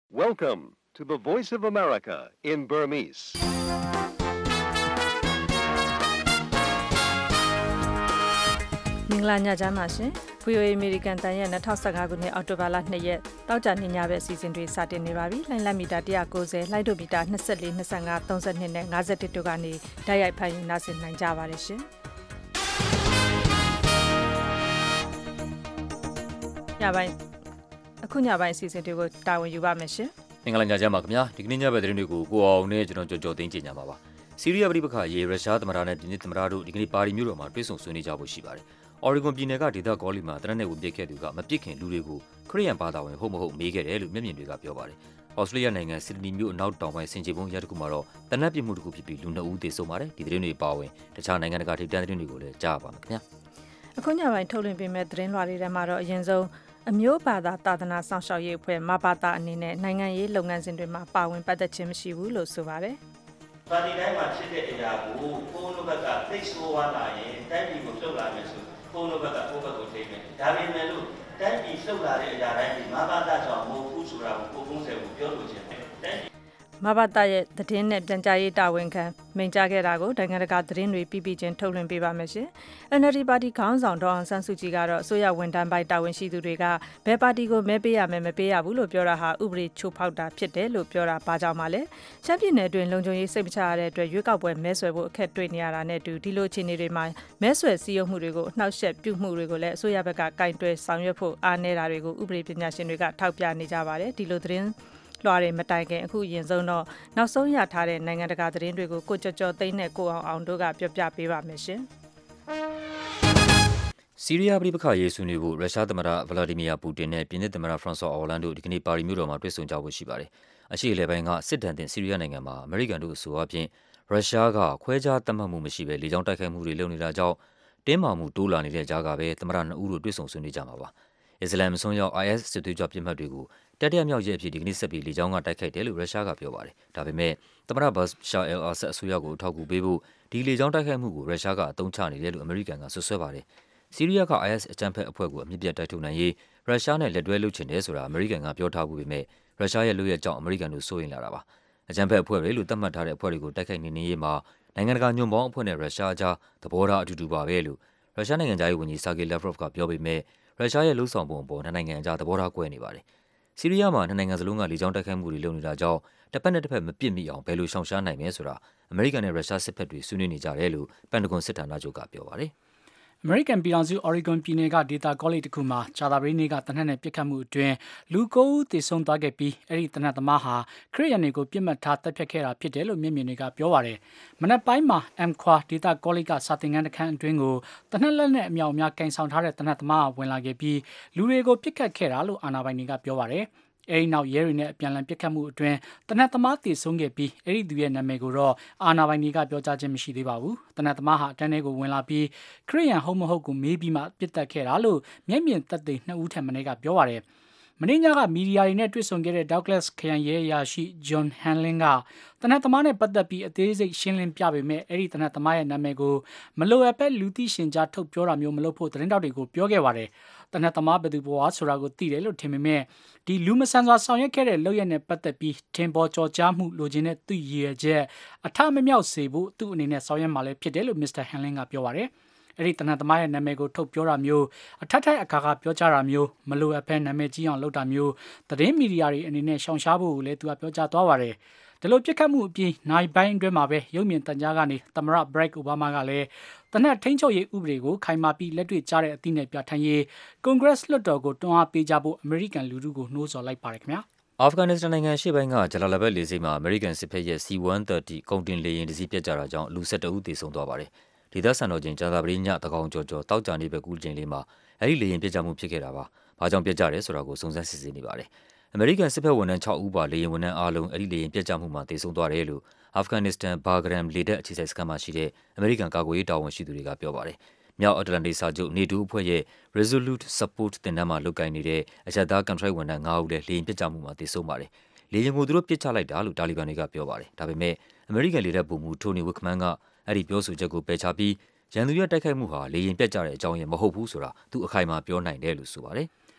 Welcome to the Voice of America in Burmese. ။မင်္ဂလာညချမ်းပါရှင်။ VOA American တန်ရဲ့2015ခုနှစ်အောက်တိုဘာလ2ရက်တောက်ကြနေညဘက်အစီအစဉ်တွေစတင်နေပါပြီ။လိုင်းလက်မီတာ190၊လိုင်းဒိုမီတာ24 25 32နဲ့51တို့ကနေဓာတ်ရိုက်ဖန်ယူနားဆင်နိုင်ကြပါတယ်ရှင်။အခုညပိုင်းအစီအစဉ်တွေကိုတာဝန်ယူပါမယ်ရှင်။မင်္ဂလာညချမ်းပါခင်ဗျာ။ဒီကနေ့ညဘက်သတင်းတွေကိုကိုအောင်နဲ့ကျွန်တော်ကြော်သိမ်းချင်ကြပါပါ။ဆီးရီးယားပြည်ပခါရေရုရှားသမ္မတနဲ့ပြင်သစ်သမ္မတတို့ဒီကနေ့ပါရီမြို့တော်မှာတွေ့ဆုံဆွေးနွေးကြဖို့ရှိပါတယ်။ Oregon ပြည်နယ်ကဒေသကောလီမှာတရက်နဲ့ကိုပြစ်ခဲ့သူကမပြစ်ခင်လူတွေကိုခရစ်ယာန်ဘာသာဝင်ဟုတ်မဟုတ်မေးခဲ့တယ်လို့မျက်မြင်တွေကပြောပါတယ်။ဩစတြေးလျနိုင်ငံဆစ်ဒနီမြို့အနောက်တောင်ပိုင်းဆင်ခြေဖုံးရပ်တစ်ခုမှာတော့တနက်ပြစ်မှုတစ်ခုဖြစ်ပြီးလူ2ဦးသေဆုံးပါတယ်။ဒီသတင်းတွေပါဝင်တခြားနိုင်ငံတကာထိပ်တန်းသတင်းတွေကိုလည်းကြားပါမယ်ခင်ဗျာ။အခုညပိုင်းထုတ်လွှင့်ပေးမယ့်သတင်းလွှာတွေထဲမှာတော့အရင်ဆုံးအမျိုးဘာသာသာသနာဆောင်ရှောက်ရေးအဖွဲ့မဘာသာအနေနဲ့နိုင်ငံရေးလုပ်ငန်းစဉ်တွေမှာပါဝင်ပတ်သက်ခြင်းမရှိဘူးလို့ဆိုပါတယ်။ပါတီတိုင်းမှာဖြစ်တဲ့အရာကိုဘုန်းတော်ဘက်ကသိဆိုးဝါလာရင်တိုင်းပြည်ကိုလှုပ်လာမယ်ဆိုဘုန်းတော်ဘက်ကဘုဘက်ကိုထိမယ်။ဒါပေမဲ့လို့တိုင်းပြည်လှုပ်လာတဲ့အရာတိုင်းဒီမဘာသာကြောင့်မဟုတ်ဘူးဆိုတာကိုဘုန်းဆယ်ကိုပြောလို့ခြင်းပဲ။တိုင်းမဘာသာရဲ့သတင်းနဲ့ပြန်ကြားရေးတာဝန်ခံမိန့်ကြားခဲ့တာကိုနိုင်ငံတကာသတင်းတွေပြီးချင်းထုတ်လွှင့်ပေးပါမယ်ရှင်။ NLD ပါတီခေါင်းဆောင်ဒေါ်အောင်ဆန်းစုကြည်ကတော့အစိုးရဝန်ထမ်းပိုင်းတာဝန်ရှိသူတွေကဘယ်ပါတီကိုမဲပေးရမယ်မပေးရဘူးလို့ပြောတာဟာဥပဒေချိုးဖောက်တာဖြစ်တယ်လို့ပြောတာဘာကြောင့်မှလဲ။ရှမ်းပြည်နယ်အတွင်းလုံခြုံရေးစိတ်မချရတဲ့အတွက်ရွေးကောက်ပွဲမဲဆွယ်ဖို့အခက်တွေ့နေရတာနဲ့တူဒီလိုအခြေအနေတွေမှာမဲဆွယ်စည်းရုံးမှုတွေကိုအနှောက်အယှက်ပြုမှုတွေကိုလည်းအစိုးရဘက်ကကင်တွယ်ဆောင်ရွက်ဖို့အားနည်းတာတွေကိုဥပဒေပညာရှင်တွေကထောက်ပြနေကြပါတယ်။ဒီလိုသတင်းလွှာတွေမတိုင်ခင်အခုရင်ဆုံးတော့နောက်ဆုံးရထားတဲ့နိုင်ငံတကာသတင်းတွေကိုကိုကြော်ကြော်သိန်းနဲ့ကိုအောင်တို့ကပြောပြပေးပါမယ်ရှင်။ဆီးရီးယားပြည်ပခါရေးဆွေးနွေးဖို့ရုရှားသမ္မတဗလာဒီမီယာပူတင်နဲ့ပြင်သစ်သမ္မတဖရန့်ဆွာအော်လန်တို့ဒီကနေ့ပါရီမြို့တော်မှာတွေ့ဆုံကြဖို့ရှိပါတယ်။အရှေ့အလယ်ပိုင်းကစစ်တပ်တင်ဆီးရီးယားနိုင်ငံမှာအမေရိကန်တို့အဆိုအပြင်ရုရှားကခွဲခြားသတ်မှတ်မှုမရှိဘဲလေကြောင်းတိုက်ခိုက်မှုတွေလုပ်နေတာကြောင့်တင်းမာမှုတိုးလာနေတဲ့ကြားကပဲသမ္မတ2ဦးတို့တွေ့ဆုံဆွေးနွေးကြမှာပါ။အစ္စလာမ်ဆွမ်းရောက် IS စစ်သွေးကြွပြစ်မှတ်တွေကိုတတိယမြောက်ရက်အဖြစ်ဒီကနေ့ဆက်ပြီးလေကြောင်းကတိုက်ခိုက်တယ်လို့ရုရှားကပြောပါတယ်။ဒါပေမဲ့သမ္မတဘတ်ရှာအယ်အာဆတ်အစိုးရကိုထောက်ကူပေးဖို့ဒီလေကြောင်းတိုက်ခိုက်မှုကိုရုရှားကအသုံးချနေတယ်လို့အမေရိကန်ကဆွဆွဲပါတယ်။ဆီးရီးယားက IS အကြမ်းဖက်အဖွဲ့ကိုအမြင့်ပြတ်တိုက်ထုတ်နိုင်ရေးရုရှားနဲ့လက်တွဲလုပ်ချင်တယ်ဆိုတာအမေရိကန်ကပြောထားမှုပေမဲ့ရုရှားရဲ့လုပ်ရက်ကြောင့်အမေရိကန်တို့စိုးရိမ်လာတာပါ။အကြမ်းဖက်အဖွဲ့တွေလို့သတ်မှတ်ထားတဲ့အဖွဲ့တွေကိုတိုက်ခိုက်နေရေးမှာနိုင်ငံတကာညွန့်ပေါင်းအဖွဲ့နဲ့ရုရှားအကြားသဘောထားအတူတူပါပဲလို့ရုရှားနိုင်ငံသားရေးဝန်ကြီးဆာဂေးလက်ဗရော့ဗ်ကပြောပေမဲ့ရုရှားရဲ့လှုံ့ဆော်ပုံအပေါ်နိုင်ငံအကြားသဘောထားကွဲနေပါတယ်။ဆီးရီးယားမှာနိုင်ငံစလုံးကလေကြောင်းတိုက်ခိုက်မှုတွေလုပ်နေတာကြောင့်တစ်ဖက်နဲ့တစ်ဖက်မပစ်မိအောင်ဘယ်လိုရှောင်ရှားနိုင်မလဲဆိုတာအမေရိကန်နဲ့ရုရှားစစ်ဖက်တွေဆွေးနွေးနေကြတယ်လို့ပန်တဂွန်စစ်ဌာနချုပ်ကပြောပါတယ်။အမေရိကန်ပြည်ထောင်စု Oregon ပြည်နယ်ကဒေသကောလိပ်တစ်ခုမှာကြာသပတေးနေ့ကတနက်နဲ့ပစ်ခတ်မှုအတွင်းလူ9ဦးသေဆုံးသွားခဲ့ပြီးအဲ့ဒီတနက်သမားဟာခရစ်ယာန်တွေကိုပြစ်မှတ်ထားတပ်ဖြတ်ခဲ့တာဖြစ်တယ်လို့မျက်မြင်တွေကပြောပါတယ်။မနက်ပိုင်းမှာ M-Qua ဒေသကောလိပ်ကစာသင်ခန်းတစ်ခန်းအတွင်းကိုတနက်လက်နဲ့အမြောက်အများကင်ဆောင်ထားတဲ့တနက်သမားဝင်လာခဲ့ပြီးလူတွေကိုပြစ်ခတ်ခဲ့တာလို့အာဏာပိုင်တွေကပြောပါတယ်။အဲဒီနောက်ရဲတွေနဲ့အပြန်အလှန်ပစ်ခတ်မှုအတွင်းတနက်သမားသေဆုံးခဲ့ပြီးအဲဒီသူရဲ့နာမည်ကိုတော့အာဏာပိုင်တွေကပြောကြားခြင်းမရှိသေးပါဘူး။တနက်သမားဟာအတန်းထဲကိုဝင်လာပြီးခရစ်ယာန်ဟုတ်မဟုတ်ကိုမေးပြီးမှပစ်တက်ခဲ့တာလို့မျက်မြင်သက်သေ2ဦးထက်မနည်းကပြောပါတယ်။မင်းညကမီဒီယာတွေနဲ့တွေ့ဆုံခဲ့တဲ့ Douglas ခရိုင်ရဲအရာရှိ John Hanlon ကတနက်သမားနဲ့ပတ်သက်ပြီးအသေးစိတ်ရှင်းလင်းပြပေမဲ့အဲ့ဒီတနက်သမားရဲ့နာမည်ကိုမလိုအပ်ပဲလူသိရှင်ကြားထုတ်ပြောတာမျိုးမလုပ်ဖို့သတင်းတောက်တွေကိုပြောခဲ့ပါတယ်။တနက်သမားဘယ်သူဘဝဆိုတာကိုသိတယ်လို့ထင်ပေမဲ့ဒီလူမဆန်စွာဆောင်ရွက်ခဲ့တဲ့လုပ်ရက်နဲ့ပတ်သက်ပြီးထင်ပေါ်ကျော်ကြားမှုလိုချင်တဲ့သူ့ရည်ရွယ်ချက်အထမမြောက်စေဖို့သူ့အနေနဲ့ဆောင်ရွက်မှာလည်းဖြစ်တယ်လို့ Mr. Hanlon ကပြောပါတယ်။အဲ့ဒီတနက်သမားရဲ့နာမည်ကိုထုတ်ပြောတာမျိုးအထက်ထိုက်အခါပြောကြတာမျိုးမလိုအပ်ဘဲနာမည်ကြီးအောင်လုပ်တာမျိုးသတင်းမီဒီယာတွေအနေနဲ့ရှောင်ရှားဖို့ကိုလည်းသူကပြောကြားသွားပါတယ်။ဒီလိုပြစ်ခတ်မှုအပြင်နိုင်ပိုင်းအတွင်းမှာပဲရုပ်မြင်သံကြားကနေသမ္မတ Barack Obama ကလည်းတနက်ထိန်းချုပ်ရေးဥပဒေကိုခိုင်မာပြီးလက်တွေ့ကျတဲ့အသိနဲ့ပြဋ္ဌာန်းရေး Congress လွှတ်တော်ကိုတွန်းအားပေးကြဖို့အမေရိကန်လူထုကိုနှိုးဆော်လိုက်ပါတယ်ခင်ဗျာ။အာဖဂန်နစ္စတန်နိုင်ငံရှေ့ပိုင်းကဂျလာလာဘတ်လေဆိပ်မှာအမေရိကန်စစ်ဖက်ရဲ့ C-130 ကုန်တင်လေယာဉ်တစ်စီးပျက်ကျတာကြောင့်လူ12ဦးသေဆုံးသွားပါတယ်။ဒေသစံတော်ချိန်ကြာသပတေးညတကောင်ကျော်တောက်ကြနေပဲကူးချိန်လေးမှာအဲဒီလေယာဉ်ပျက်ကျမှုဖြစ်ခဲ့တာပါ။ဘာကြောင့်ပျက်ကျတယ်ဆိုတာကိုစုံစမ်းစစ်ဆေးနေပါတယ်။အမေရိကန်စစ်ဖက်ဝန်ထမ်း6ဦးပါလေယာဉ်ဝန်ထမ်းအားလုံးအဲဒီလေယာဉ်ပျက်ကျမှုမှာသေဆုံးသွားတယ်လို့အာဖဂန်နစ္စတန်ဘာဂရမ်လေတပ်အခြေစိုက်စခန်းမှာရှိတဲ့အမေရိကန်ကာကွယ်ရေးတာဝန်ရှိသူတွေကပြောပါတယ်။မြောက်အတ္တလန်တိတ်စာချုပ် NATO အဖွဲ့ရဲ့ Resolute Support တင်နန်းမှာလုပ်ကိုင်နေတဲ့အချက်သားကန်ထရိုက်ဝန်ထမ်း9ဦးလည်းလေယာဉ်ပျက်ကျမှုမှာသေဆုံးပါတယ်။လေယာဉ်ကိုသူတို့ပစ်ချလိုက်တာလို့တာလီဘန်တွေကပြောပါတယ်။ဒါပေမဲ့အမေရိကန်လေတပ်ဗိုလ်မှူး Tony Wickman ကအဲ့ဒီပြောဆိုချက်ကိုပယ်ချပြီးရန်သူရဲ့တိုက်ခိုက်မှုဟာလေယာဉ်ပျက်ကျတဲ့အကြောင်းရင်းမဟုတ်ဘူးဆိုတာသူအခိုင်အမာပြောနိုင်တယ်လို့ဆိုပါတယ်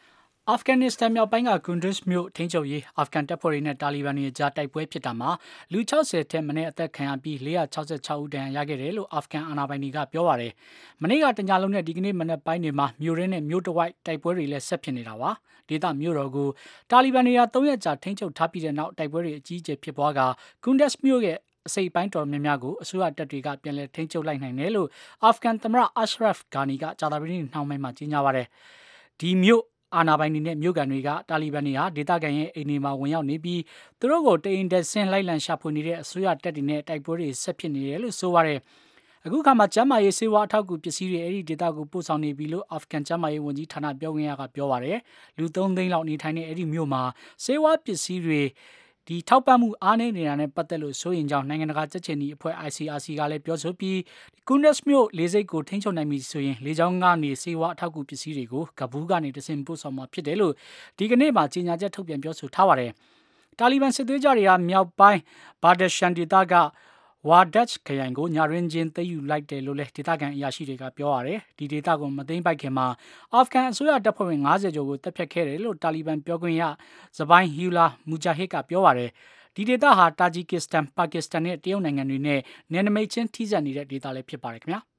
အာဖဂန်နစ္စတန်မြောက်ပိုင်းကကွန်ဒတ်မြို့ထိန်းချုပ်ရေးအာဖဂန်တပ်ဖွဲ့တွေနဲ့တာလီဘန်တွေကြားတိုက်ပွဲဖြစ်တာမှာလူ60ထက်မနည်းအသက်ခံရပြီး466ဦးဒဏ်ရာရခဲ့တယ်လို့အာဖဂန်အာဏာပိုင်တွေကပြောပါတယ်။မနေ့ကတညလုံးနဲ့ဒီကနေ့မနက်ပိုင်းတွေမှာမြို့ရင်းနဲ့မြို့တဝိုက်တိုက်ပွဲတွေလည်းဆက်ဖြစ်နေတာပါ။ဒေသမြို့တော်ကိုတာလီဘန်တွေက3ရက်ကြာထိန်းချုပ်ထားပြီးတဲ့နောက်တိုက်ပွဲတွေအကြီးအကျယ်ဖြစ်ပွားကကွန်ဒတ်မြို့ရဲ့အစိပ်ပိုင်းတော်များများကိုအစိုးရတပ်တွေကပြန်လည်ထိန်းချုပ်လိုက်နိုင်တယ်လို့အာဖဂန်သမ္မတအာရှရဖ်ဂါနီကကြာသပတေးနေ့နှောင်းပိုင်းမှာကြေညာပါတယ်။ဒီမြို့အာဏာပိုင်တွေနဲ့မြို့ကန်တွေကတာလီဘန်တွေဟာဒေသခံရဲ့အိမ်တွေမှာဝင်ရောက်နေပြီးသူတို့ကိုတအိမ်တက်ဆင်းလိုက်လံရှာဖွေနေတဲ့အစိုးရတပ်တွေနဲ့တိုက်ပွဲတွေဆက်ဖြစ်နေတယ်လို့ဆိုပါတယ်။အခုခါမှာကျမ်းမာရေးစေဝါအထောက်အကူပစ္စည်းတွေအဲ့ဒီဒေသကိုပို့ဆောင်နေပြီလို့အာဖဂန်ကျမ်းမာရေးဝန်ကြီးဌာနပြောခွင့်ရကပြောပါတယ်။လူ3သိန်းလောက်နေထိုင်တဲ့အဲ့ဒီမြို့မှာစေဝါပစ္စည်းတွေဒီထောက်ပံ့မှုအားနည်းနေတာနဲ့ပတ်သက်လို့စိုးရင်ကြောင့်နိုင်ငံတကာကြက်ချင်ဒီအဖွဲ့ ICRC ကလည်းပြောဆိုပြီးကွန်ဒတ်မြို့လေဆိပ်ကိုထိန်းချုပ်နိုင်ပြီဆိုရင်လေကြောင်းကနေစေဝါအထောက်အကူပစ္စည်းတွေကိုကဘူးကနေတဆင့်ပို့ဆောင်မှာဖြစ်တယ်လို့ဒီကနေ့မှကြေညာချက်ထုတ်ပြန်ပြောဆိုထားပါတယ်။တာလီဘန်စစ်သွေးကြတွေကမြောက်ပိုင်းဘာဒရှန်ဒေသကဝါဒတ်ခရိုင်ကိုညာရင်းချင်းသိမ်းယူလိုက်တယ်လို့လည်းဒေသခံအရာရှိတွေကပြောရတယ်။ဒီဒေသကိုမသိမ်းပိုက်ခင်မှာအာဖဂန်အစိုးရတပ်ဖွဲ့ဝင်90ကျော်ကိုတပ်ဖြတ်ခဲ့တယ်လို့တာလီဘန်ပြောခွင့်ရဇဘိုင်းဟူလာမူဂျာဟစ်ကပြောရတယ်။ဒီဒေသဟာတာဂျီကစ္စတန်ပါကစ္စတန်နဲ့တရုတ်နိုင်ငံတွေနဲ့နယ်နိမိတ်ချင်းထိစပ်နေတဲ့ဒေသလည်းဖြစ်ပါတယ်ခင်ဗျာ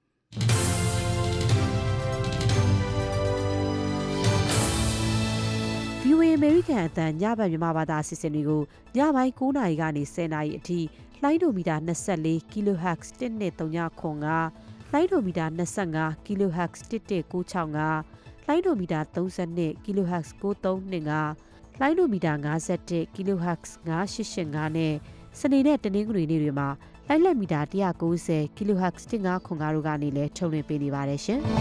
။ VOA American အသံညဘက်မြန်မာဘာသာအစီအစဉ်တွေကိုညပိုင်း9:00နာရီကနေ10:00နာရီအထိလိုင်းဒိုမီတာ24 kHz 1.395လိုင်းဒိုမီတာ25 kHz 1.665လိုင်းဒိုမီတာ32 kHz 9325လိုင်းဒိုမီတာ51 kHz 9885နဲ့စနေနဲ့တနင်္ဂနွေနေ့တွေမှာလိုင်းလက်မီတာ190 kHz 1505တို့ကနေလည်းထုတ်လွှင့်ပေးနေပါတယ်ရှင်။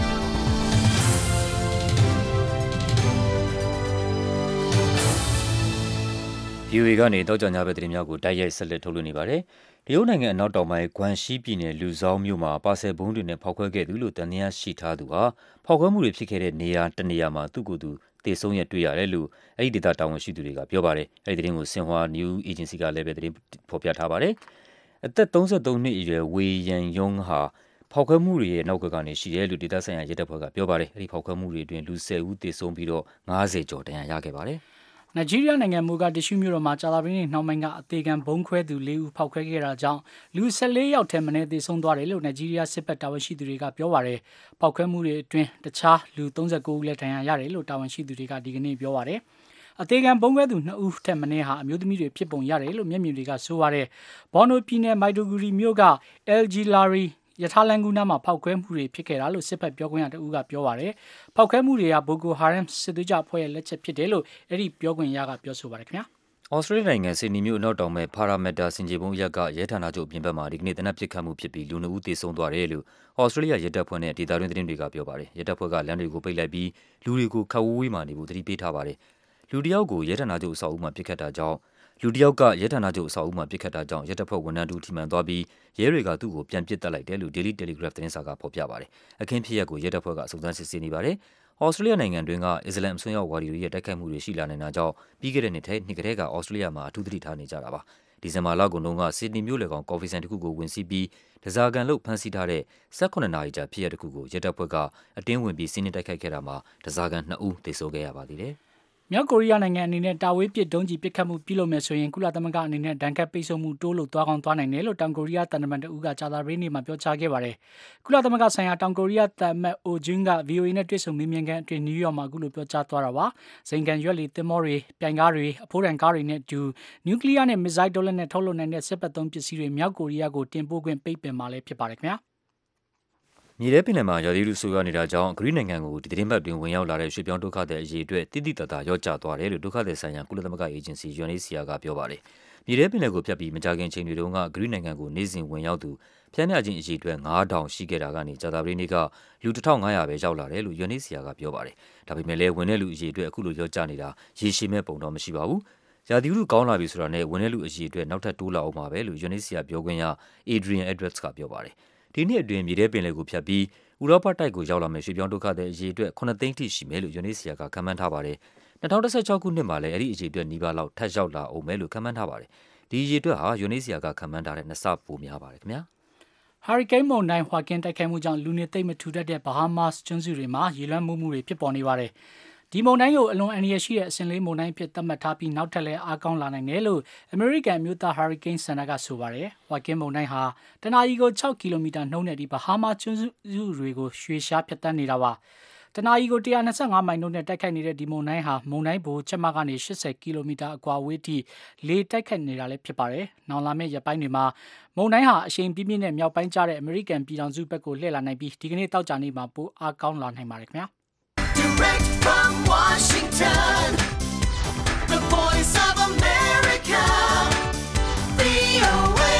VOA ကနေတောက်ကြညဘက်သတင်းများကိုတိုက်ရိုက်ဆက်လက်ထုတ်လွှင့်နေပါတယ်။တရုတ်နိုင်ငံအနောက်တောင်ပိုင်းဂွမ်ရှီပြည်နယ်လူဇောင်းမြို့မှာပါဆယ်ဘုံးတွေနဲ့ဖောက်ခွဲခဲ့သူလို့တန်တရားရှိထားသူဟာဖောက်ခွဲမှုတွေဖြစ်ခဲ့တဲ့နေရာတနေရာမှာသူ့ကိုယ်သူတေဆုံးရတွေ့ရတယ်လို့အဲ့ဒီဒေသတာဝန်ရှိသူတွေကပြောပါတယ်။အဲ့ဒီသတင်းကိုဆင်ဟွာ News Agency ကလည်းပဲသတင်းဖော်ပြထားပါတယ်။အသက်33နှစ်အရွယ်ဝေယန်ယုံဟာဖောက်ခွဲမှုတွေရဲ့နောက်ကနေရှိတယ်လို့ဒေသဆိုင်ရာရဲတပ်ဖွဲ့ကပြောပါတယ်။အဲ့ဒီဖောက်ခွဲမှုတွေအတွင်းလူ10ဦးသေဆုံးပြီးတော့90ကျော်ဒဏ်ရာရခဲ့ပါတယ်။နိုင်ဂျီးရီးယားနိုင်ငံမိုဂါဒစ်ရှူးမြို့တော်မှာကြာသပတေးနေ့နှောင်းပိုင်းကအသေးခံဘုံခွဲသူ4ဦးဖောက်ခွဲခဲ့တာကြောင့်လူ14ယောက်ထဲမနည်းသေဆုံးသွားတယ်လို့နိုင်ဂျီးရီးယားစစ်ဘက်တာဝန်ရှိသူတွေကပြောပါတယ်။ဖောက်ခွဲမှုတွေအတွင်းတခြားလူ39ဦးလည်းဒဏ်ရာရတယ်လို့တာဝန်ရှိသူတွေကဒီကနေ့ပြောပါတယ်။အသေးခံဘုံခွဲသူ2ဦးထက်မနည်းဟာအမျိုးသမီးတွေဖြစ်ပုံရတယ်လို့မျက်မြင်တွေကဆိုပါတယ်။ဘော်နိုပြည်နယ်မိုက်ဒိုဂူရီမြို့က El Jilariရထားလမ်းကူးနားမှာဖောက်ခွဲမှုတွေဖြစ်ခဲ့တာလို့စစ်ဘက်ပြောခွင့်ရတဦးကပြောပါတယ်။ဖောက်ခွဲမှုတွေကဘိုကိုဟာရမ်စစ်သွေးကြအဖွဲ့ရဲ့လက်ချက်ဖြစ်တယ်လို့အဲ့ဒီပြောခွင့်ရကပြောဆိုပါတယ်ခင်ဗျာ။ဩစတြေးလျနိုင်ငံဆစ်ဒနီမြို့အနောက်တောင်ဘက်ပါရာမက်တာစင်ကြေဘုံရက်ကရဲဌာနချုပ်အပြင်ဘက်မှာဒီကနေ့တနက်ပစ်ခတ်မှုဖြစ်ပြီးလူ2ဦးသေဆုံးသွားတယ်လို့ဩစတြေးလျရဲတပ်ဖွဲ့နဲ့ဒေသတွင်းသတင်းတွေကပြောပါတယ်။ရဲတပ်ဖွဲ့ကလမ်းတွေကိုပိတ်လိုက်ပြီးလူတွေကိုခတ်ဝေးမှနေဖို့သတိပေးထားပါတယ်။လူတယောက်ကိုရဲဌာနချုပ်အဆောက်အဦမှာပစ်ခတ်တာကြောင့်လူတယောက်ကရဲဌာနချုပ်အဆောက်အဦမှာပစ်ခတ်တာကြောင့်ရဲတပ်ဖွဲ့ဝန်ထမ်းတူထိမှန်သွားပြီးရဲတွေကသူ့ကိုပြန်ပစ်တက်လိုက်တယ်လို့ Daily Telegraph သတင်းစာကဖော်ပြပါတယ်။အခင်းဖြစ်ရပ်ကိုရဲတပ်ဖွဲ့ကစုံစမ်းစစ်ဆေးနေပါတယ်။ဩစတြေးလျနိုင်ငံတွင်းကအစ္စလာမ်အစွန်းရောက်ဝါဒီတွေရဲ့တိုက်ခိုက်မှုတွေရှိလာနေတာကြောင့်ပြီးခဲ့တဲ့နှစ်ကတည်းကဩစတြေးလျမှာအထူးသတိထားနေကြတာပါ။ဒီဇင်ဘာလကုန်တုန်းကဆစ်ဒနီမြို့လေကောင်ကော်ဖီဆိုင်တစ်ခုကိုဝင်စီးပြီးတစားကန်လို့ဖမ်းဆီးထားတဲ့18နာရီကြာဖြစ်ရပ်တစ်ခုကိုရဲတပ်ဖွဲ့ကအတင်းဝင်ပြီးစီးနင်းတိုက်ခိုက်ခဲ့တာမှာတစားကန်2ဦးသေဆုံးခဲ့ရပါသေးတယ်။မြောက်ကိုရီးယားနိုင်ငံအနေနဲ့တာဝေးပစ်ဒုံးကျည်ပစ်ခတ်မှုပြုလုပ်မယ်ဆိုရင်ကုလသမဂ္ဂအနေနဲ့ဒဏ်ခတ်ပိတ်ဆို့မှုတိုးလို့သွားကောင်းသွားနိုင်တယ်လို့တောင်ကိုရီးယားတန်တမန်တဦးကကြာသပတေးနေ့မှာပြောကြားခဲ့ပါတယ်။ကုလသမဂ္ဂဆိုင်ရာတောင်ကိုရီးယားတမန်အိုဂျင်းက VOA နဲ့တွေ့ဆုံမေးမြန်းခန်းအတွင်းနယူးယောက်မှာအခုလိုပြောကြားသွားတာပါ။ဇိမ်ကန်ရွက်လီတင်မောတွေပြိုင်ကားတွေအဖိုးတန်ကားတွေနဲ့အတူနျူကလ িয়ার နဲ့မစ်ဇိုင်းဒုံးလက်နဲ့ထုတ်လုပ်နိုင်တဲ့စစ်ပက်သုံးပစ္စည်းတွေမြောက်ကိုရီးယားကိုတင်ပို့ခွင့်ပိတ်ပင်မှာလည်းဖြစ်ပါတယ်ခင်ဗျာ။မြေထဲပင်လယ်မှာရာသီဥတုဆိုးရွားနေတာကြောင့်ဂရိနိုင်ငံကိုဒီသတင်းပတ်တွင်ဝင်ရောက်လာတဲ့ရွှေ့ပြောင်းဒုက္ခသည်အရေးအတွက်တိတိတတ်တာရော့ကျသွားတယ်လို့ဒုက္ခသည်ဆိုင်ရာကုလသမဂ္ဂအေဂျင်စီ UNHCR ကပြောပါတယ်။မြေထဲပင်လယ်ကိုဖြတ်ပြီးမကြာခင်ချိန်တွေတုန်းကဂရိနိုင်ငံကိုနေ့စဉ်ဝင်ရောက်သူဖြန်းမြခြင်းအရေးအတွက်9000ရှိခဲ့တာကနေကြာသပတေးနေ့ကလူ1500ပဲရောက်လာတယ်လို့ UNHCR ကပြောပါတယ်။ဒါပေမဲ့လည်းဝင်တဲ့လူအရေးအတွက်အခုလိုရော့ကျနေတာရေရှည်မဲ့ပုံတော့မရှိပါဘူး။ရာသီဥတုကောင်းလာပြီဆိုတာနဲ့ဝင်တဲ့လူအရေးအတွက်နောက်ထပ်တိုးလာအောင်ပါပဲလို့ UNHCR ပြောခွင့်ရ Adrian Edwards ကပြောပါတယ်။ဒီနှစ်အတွင်းမြေထဲပင်လယ်ကိုဖြတ်ပြီးဥရောပတိုက်ကိုရောက်လာမယ့်ရွှေ့ပြောင်းဒုက္ခသည်အရေးအတွက်9သိန်းထိရှိမယ်လို့ UNHCR ကခန့်မှန်းထားပါတယ်။2016ခုနှစ်မှာလည်းအဲ့ဒီအရေးအတွက်နီးပါးလောက်ထပ်ရောက်လာအောင်မယ်လို့ခန့်မှန်းထားပါတယ်။ဒီအရေးအတွက်ဟာ UNHCR ကခန့်မှန်းထားတဲ့2ဆပိုများပါတယ်ခင်ဗျာ။ဟာရီကိန်းမုန်တိုင်းဟွာကင်တိုက်ခိုက်မှုကြောင့်လူနေသိပ်မထူထပ်တဲ့ဘာဟာမတ်စ်ကျွန်းစုတွေမှာရေလွှမ်းမှုတွေဖြစ်ပေါ်နေပါတယ်။ဒီမုန်တိုင်းကိုအလွန်အန္တရာယ်ရှိတဲ့အဆင့်လေးမုန်တိုင်းဖြစ်သတ်မှတ်ထားပြီးနောက်ထပ်လည်းအားကောင်းလာနိုင်တယ်လို့ American မြို့သား Hurricane Center ကဆိုပါတယ်။ Joaquin မုန်တိုင်းဟာတနာရီကို6 ကီလိုမီတာနှုန်းနဲ့ဒီဘဟားမားကျွန်းစုတွေကိုရွှေရှားဖြတ်တန်းနေတာပါ။တနာရီကို125မိုင်နှုန်းနဲ့တိုက်ခိုက်နေတဲ့ဒီမုန်တိုင်းဟာမုန်တိုင်းဗဟိုချက်မကနေ80ကီလိုမီတာအကွာအဝေးထိလေတိုက်ခိုက်နေတာလည်းဖြစ်ပါတယ်။နောက်လာမယ့်ရက်ပိုင်းတွေမှာမုန်တိုင်းဟာအရှိန်ပြင်းပြင်းနဲ့မြောက်ပိုင်းကျတဲ့ American ပြည်ထောင်စုဘက်ကိုလှည့်လာနိုင်ပြီးဒီကနေ့တောက်ကြနေ့မှာပိုအားကောင်းလာနိုင်ပါတယ်ခင်ဗျာ။ Direct from Washington, the voice of America, VOA.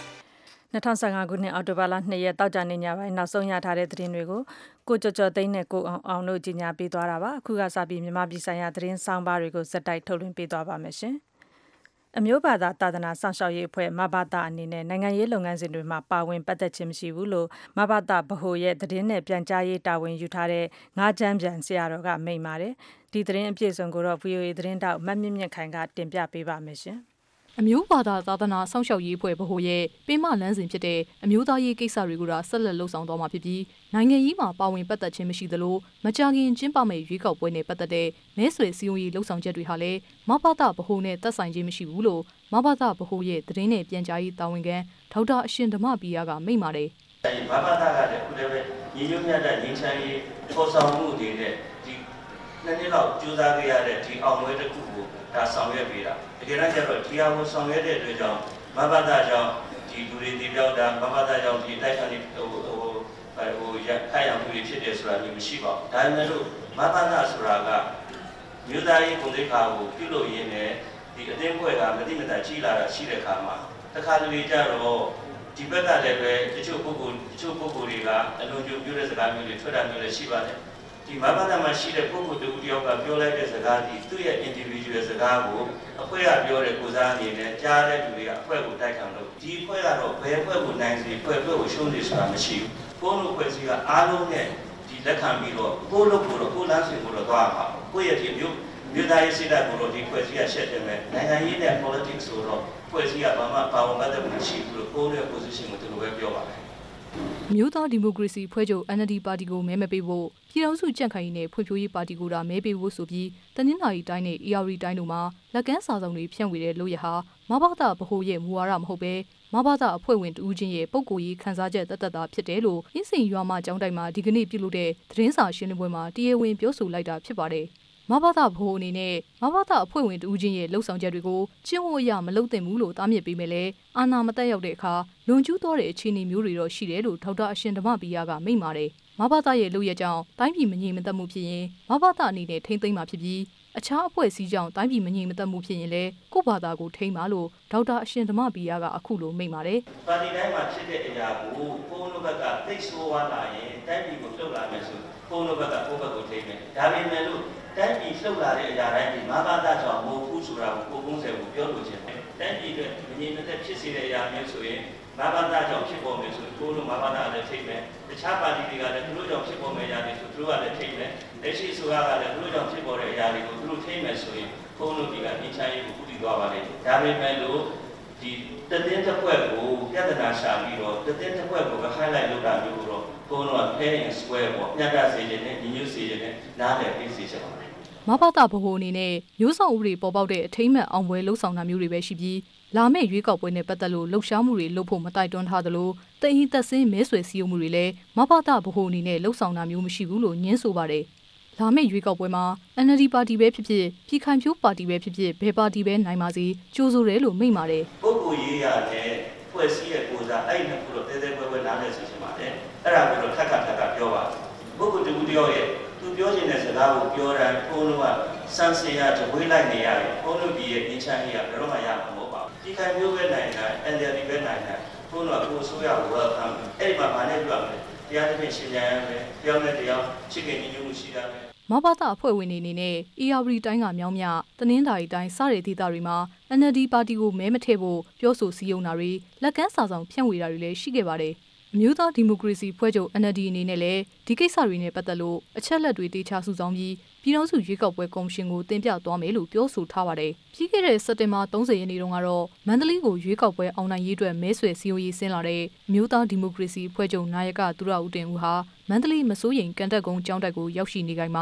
2015ခုနှစ်အောက်တိုဘာလ2ရက်တောက်ကြနေ့ညပိုင်းနောက်ဆုံးရထားတဲ့သတင်းတွေကိုကိုကျော်ကျော်သိန်းနဲ့ကိုအောင်တို့ကြီးညာပေးသွားတာပါအခုကစပြီးမြန်မာပြည်ဆိုင်ရာသတင်းဆောင်ပါတွေကိုစက်တိုက်ထုတ်လွှင့်ပေးသွားပါမယ်ရှင်အမျိုးဘာသာတာသနာစောင့်ရှောက်ရေးအဖွဲ့မဘာသာအနေနဲ့နိုင်ငံရေးလုပ်ငန်းစဉ်တွေမှာပါဝင်ပတ်သက်ခြင်းမရှိဘူးလို့မဘာသာဗဟိုရဲ့သတင်းနဲ့ပြန်ကြားရေးတာဝန်ယူထားတဲ့ငါးချမ်းပြန်ဆရာတော်ကမိန့်ပါတယ်ဒီသတင်းအပြည့်စုံကိုတော့ VOA သတင်းတောက်မမြင့်မြင့်ခိုင်ကတင်ပြပေးပါမယ်ရှင်အမျိုးဘာသာသာသနာစောင့်ရှောက်ရေးအဖွဲ့ဗဟိုရဲ့ပင်မလန်းစဉ်ဖြစ်တဲ့အမျိုးသားရေးကိစ္စတွေကဆက်လက်လှုပ်ဆောင်သွားမှာဖြစ်ပြီးနိုင်ငံရေးမှာပါဝင်ပတ်သက်ခြင်းမရှိသလိုမကြာခင်ကျင်းပမယ့်ရွေးကောက်ပွဲနဲ့ပတ်သက်တဲ့မဲဆွယ်စည်းရုံးရေးလှုပ်ဆောင်ချက်တွေဟာလည်းမဘာသာဗဟိုနဲ့သက်ဆိုင်ခြင်းမရှိဘူးလို့မဘာသာဗဟိုရဲ့သတင်းနဲ့ပြန်ကြားရေးတာဝန်ခံဒေါက်တာအရှင်ဓမ္မပီယာကမိန့်ပါတယ်မဘာသာကလည်းခုလည်းပဲညီညွတ်မြတ်တဲ့ငြိမ်းချမ်းရေးပေါ်ဆောင်မှုတွေနဲ့ဒီနှစ်လောက်ကြိုးစားခဲ့ရတဲ့ဒီအောင်ပွဲတစ်ခုကိုဒါဆောင်ရွက်ပေးတာတကယ်တော့ကျတော့ဒီဟာကိုဆောင်ရွက်တဲ့အတွက်ကြောင့်မဘာသာကြောင့်ဒီလူတွေဒီပြောက်တာမဘာသာကြောင့်ဒီတိုက်ခိုက်နေဟိုရခိုင်အောင်မှုတွေဖြစ်တယ်ဆိုတာမျိုးမရှိပါဘူးဒါပေမဲ့လို့မဘာသာဆိုတာကမြို့သားရေးပုံစံခါကိုပြုလုပ်ရင်းနဲ့ဒီအတင်းဖွဲ့ကမတိမတာကြီးလာတာရှိတဲ့အခါမှာတခါတလေကျတော့ဒီဘက်ကလည်းပဲတချို့ပုဂ္ဂိုလ်တွေကအလွန်ကြိုးပြတဲ့စကားမျိုးတွေထွက်တာမျိုးလည်းရှိပါတယ်ဒီမဘာသာမှာရှိတဲ့ပုဂ္ဂိုလ်တူတယောက်ကပြောလိုက်တဲ့စကားဒီသူ့ရဲ့ individual စကားကိုအဖွဲ့ကပြောတဲ့ကိုစားအနေနဲ့ကြားတဲ့လူတွေကအဖွဲ့ကိုတိုက်ခံလို့ဒီအဖွဲ့ကတော့ဘယ်အဖွဲ့ကိုနိုင်စီအဖွဲ့ကိုရှုံးနေဆိုတာမရှိဘူးကိုယ်လိုဖွဲ့စည်းကအားလုံးနဲ့ဒီလက်ခံပြီးတော့ကိုယ်လိုကိုလမ်းစဉ်ကိုတော့သွားပါကိုယ့်ရဲ့ဒီမြို့သားရေးစိတ်ဓာတ်ကိုတော့ဒီဖွဲ့စည်းကရှက်တယ်မဲ့နိုင်ငံရေးနဲ့ politics ဆိုတော့ဖွဲ့စည်းကဘာမှပါဝင်ပတ်သက်မှုမရှိဘူးလို့ကိုယ့်ရဲ့ position ကိုသူတို့ပဲပြောပါတယ်မြို့သားဒီမိုကရေစီဖွဲ့ချုပ် NLD ပါတီကိုမဲမပေးဖို့ပြည်ထောင်စုကြံ့ခိုင်ရေးနဲ့ဖွံ့ဖြိုးရေးပါတီကိုဒါမဲပေးဖို့ဆိုပြီးတနင်္လာရီတိုင်းနဲ့ AR တိုင်းတို့မှာလက်ကမ်းစာဆောင်တွေဖြန့်ဝေတဲ့လုပ်ရဟာမဘာသာဗဟိုရဲ့မူဝါဒမဟုတ်ပဲမဘာသာအဖွဲ့ဝင်တူးချင်းရဲ့ပုံကိုယ်ရေးခန်းစားချက်တသက်တာဖြစ်တယ်လို့အင်းစိန်ရွာမကျောင်းတိုက်မှာဒီကနေ့ပြုလုပ်တဲ့သတင်းစာရှင်းလင်းပွဲမှာတရားဝင်ပြောဆိုလိုက်တာဖြစ်ပါတယ်မဘာသာဗဟိုအနေနဲ့မဘာသာအဖွဲ့ဝင်တူးချင်းရဲ့လှုပ်ဆောင်ချက်တွေကိုကျင့်ဝတ်အရမလုပ်သင့်ဘူးလို့တားမြစ်ပေးမယ်လေအာဏာမတက်ရောက်တဲ့အခါလွန်ကျူးသောတဲ့အခြေအနေမျိုးတွေတော့ရှိတယ်လို့ဒေါက်တာအရှင်ဓမ္မပီယာကမိန့်ပါတယ်မဘာသာရဲ့လုပ်ရကြောင်းတိုင်းပြည်မငြိမ်မသက်မှုဖြစ်ရင်မဘာသာအနေနဲ့ထိမ့်သိမ်းမှာဖြစ်ပြီးအခြားအဖွဲ့အစည်းကြောင့်တိုင်းပြည်မငြိမ်မသက်မှုဖြစ်ရင်လည်းကိုယ့်ဘာသာကိုထိမ့်ပါလို့ဒေါက်တာအရှင်ဓမ္မပီယာကအခုလိုမိန့်ပါတယ်ပါတီတိုင်းမှာဖြစ်တဲ့အရာကိုဘုန်းတော်ဘက်ကသိဆိုးဝါလာရင်တိုင်းပြည်ကိုလှုပ်လာမယ်ဆိုဘုန်းတော်ဘက်ကကိုယ့်ဘက်ကိုထိမ့်မယ်ဒါပေမဲ့လို့တိုင်းပြည်လှုပ်လာတဲ့အရာတိုင်းဒီမဘာသာကြောင့်မဟုတ်ဘူးဆိုတာကိုကိုယ်ကုန်းဆယ်ကိုပြောလို့ချင်တယ်တိုင်းပြည်အတွက်မငြိမ်မသက်ဖြစ်စေတဲ့အရာမျိုးဆိုရင်မဘာသာကြောင့်ဖြစ်ပေါ်မယ်ဆိုကိုယ်တို့မဘာသာလည်းထိမ့်မယ်တခြားပါတီတွေကလည်းသူတို့ကြောင့်ဖြစ်ပေါ်မယ့်အရာတွေဆိုသူတို့ကလည်းထိမ့်မယ်လက်ရှိဆိုရကလည်းသူတို့ကြောင့်ဖြစ်ပေါ်တဲ့အရာတွေကိုသူတို့ထိမ့်မယ်ဆိုရင်ဘုန်းတော်ကြီးကငြိမ်းချမ်းရေးကိုဥတည်သွားပါလိမ့်မယ်ဒါပေမဲ့လို့ဒီတည်င်းတစ်ဖွဲ့ကိုပြဿနာရှာပြီးတော့တည်င်းတစ်ဖွဲ့ကို highlight လုပ်တာမျိုးကိုတော့ဘုန်းတော်က fair and square ပေါ့ညှတာစေခြင်းနဲ့ညီညွတ်စေခြင်းနဲ့နားလည်ပေးစေချင်ပါတယ်မဘာသာဗဟိုအနေနဲ့မျိုးဆောင်ဥပဒေပေါ်ပေါက်တဲ့အထိမ့်မှန်အောင်ပွဲလှုပ်ဆောင်တာမျိုးတွေပဲရှိပြီးလာမယ့်ရွေးကောက်ပွဲနဲ့ပတ်သက်လို့လှုပ်ရှားမှုတွေလုပ်ဖို့မတိုက်တွန်းထားသလိုတအင်းသက်စင်းမဲဆွယ်စည်းရုံးမှုတွေလည်းမဘာသာဗဟိုအနေနဲ့လှုပ်ဆောင်တာမျိုးမရှိဘူးလို့ညင်းဆိုပါတယ်လာမယ့်ရွေးကောက်ပွဲမှာ NLD ပါတီပဲဖြစ်ဖြစ်ပြည်ခိုင်ဖြိုးပါတီပဲဖြစ်ဖြစ်ဘယ်ပါတီပဲနိုင်ပါစေကြိုးဆိုတယ်လို့မိန့်ပါတယ်ပုဂ္ဂိုလ်ရေးရတဲ့ဖွဲ့စည်းရဲ့ကိုယ်စားအဲ့နှစ်ခုတော့တဲတဲပွဲပွဲနားလည်စေချင်ပါတယ်အဲ့ဒါကိုတော့ထပ်ပြောပါပုဂ္ဂိုလ်တူတယောက်ရဲ့သူပြောချင်တဲ့စကားကိုပြောတာဘုန်းတော်ကစမ်းစင်ရကြဝေးလိုက်နေရတယ်ဘုန်းတော်ကြီးရဲ့အင်းချမ်းကြီးကဘယ်တော့မှရမှာမဟုတ်ပါဘူးဒီခိုင်မျိုးပဲနိုင်တာ NLD ပဲနိုင်တာဘုန်းတော်ကကိုဆိုးရ welcome အဲ့ဒီမှာဗာနဲ့ပြောမယ်တရားသဖြင့်ရှင်းပြရမယ်ပြောင်းတဲ့တရားချစ်ခင်ညီညွတ်မှုရှိရမယ်မဘာသာအဖွဲ့ဝင်တွေအနေနဲ့ AR တိုင်းကမြောင်းမြတနင်္သာရီတိုင်းစတဲ့ဒေသတွေမှာ NLD ပါတီကိုမဲမထည့်ဖို့ပြောဆိုစည်းရုံးတာတွေလက်ကမ်းစာဆောင်ဖြန့်ဝေတာတွေလည်းရှိခဲ့ပါတယ်အမျိုးသားဒီမိုကရေစီဖွဲ့ချုပ် NLD အနေနဲ့လည်းဒီကိစ္စတွေနဲ့ပတ်သက်လို့အချက်လက်တွေတေချာစုဆောင်းပြီးပြည်ထောင်စုရွေးကောက်ပွဲကော်မရှင်ကိုတင်ပြသွားမယ်လို့ပြောဆိုထားပါတယ်။ပြီးခဲ့တဲ့စက်တင်ဘာ30ရက်နေ့တုန်းကတော့မန္တလေးကိုရွေးကောက်ပွဲအောင်နိုင်ရေးအတွက်မဲဆွယ်စည်းရုံးရေးဆင်းလာတဲ့အမျိုးသားဒီမိုကရေစီဖွဲ့ချုပ်နာယကသူရဦးတင်ဦးဟာမန္တလေးမစိုးရိမ်ကန်တက်ကုန်းကျောင်းတိုက်ကိုရောက်ရှိနေကြမှာမ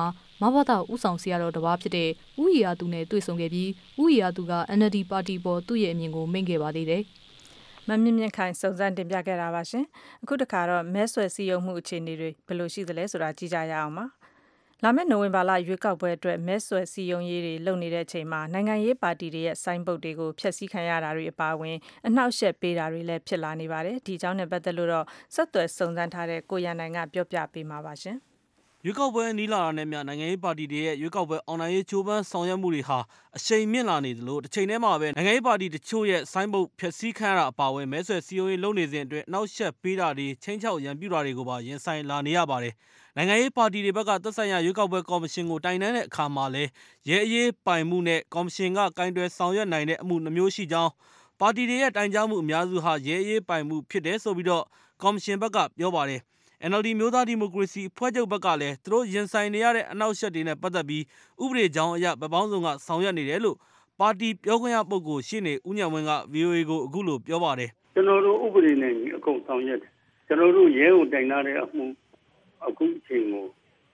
မဘာသာဥဆောင်ဆရာတော်တစ်ပါးဖြစ်တဲ့ဦးရီယာသူနဲ့တွေ့ဆုံခဲ့ပြီးဦးရီယာသူက NLD ပါတီပေါ်သူ့ရဲ့အမြင်ကိုမိန့်ခဲ့ပါသေးတယ်မမြင့်မြင့်ခိုင်စုံစမ်းတင်ပြခဲ့တာပါရှင်အခုတခါတော့မဲဆွယ်စည်းရုံးမှုအခြေအနေတွေဘယ်လိုရှိသလဲဆိုတာကြည့်ကြရအောင်ပါလာမယ့်နိုဝင်ဘာလရွေးကောက်ပွဲအတွက်မဲဆွယ်စည်းရုံးရေးတွေလုပ်နေတဲ့အချိန်မှာနိုင်ငံရေးပါတီတွေရဲ့ဆိုင်းဘုတ်တွေကိုဖျက်ဆီးခံရတာတွေအပါအဝင်အနှောက်အယှက်ပေးတာတွေလည်းဖြစ်လာနေပါတယ်ဒီအကြောင်းနဲ့ပတ်သက်လို့တော့ဆက်သွယ်စုံစမ်းထားတဲ့ကိုရန်နိုင်ကပြောပြပေးမှာပါရှင်ရွေးကောက်ပွဲနီးလာတာနဲ့မျှနိုင်ငံရေးပါတီတွေရဲ့ရွေးကောက်ပွဲအောင်နိုင်ရေးချိုးပန်းဆောင်ရွက်မှုတွေဟာအရှိန်မြင့်လာနေသလိုတစ်ချိန်တည်းမှာပဲနိုင်ငံရေးပါတီတချို့ရဲ့ဆိုင်းဘုတ်ဖျက်ဆီးခံရတာအပါအဝင်မဲဆွယ်စည်းရုံးရေးလုပ်နေစဉ်အတွင်းနောက်ဆက်ပေးတာတွေချင်းချောက်ရန်ပြုတာတွေကိုပါရင်ဆိုင်လာနေရပါတယ်နိုင်ငံရေးပါတီတွေဘက်ကသက်ဆိုင်ရာရွေးကောက်ပွဲကော်မရှင်ကိုတိုင်တန်းတဲ့အခါမှာလည်းရဲအရေးပိုင်မှုနဲ့ကော်မရှင်ကကင်တွယ်ဆောင်ရွက်နိုင်တဲ့အမှုနှမျိုးရှိကြောင်းပါတီတွေရဲ့တိုင်ကြားမှုအများစုဟာရဲအရေးပိုင်မှုဖြစ်တယ်ဆိုပြီးတော့ကော်မရှင်ဘက်ကပြောပါတယ်NLD မျိုးသားဒီမိုကရေစီအဖွဲ့ချုပ်ဘက်ကလည်းသူတို့ရင်ဆိုင်နေရတဲ့အနောက်ရှက်တွေနဲ့ပတ်သက်ပြီးဥပဒေကြောင်းအရဗပောင်းစုံကဆောင်ရွက်နေတယ်လို့ပါတီပြောခွင့်ရပုဂ္ဂိုလ်ရှင်းနေဦးညံဝင်းက VOA ကိုအခုလိုပြောပါတယ်ကျွန်တော်တို့ဥပဒေနဲ့အကုန်ဆောင်ရွက်တယ်ကျွန်တော်တို့ရဲကိုတိုင်ထားတဲ့အမှုအခုအချိန်ကို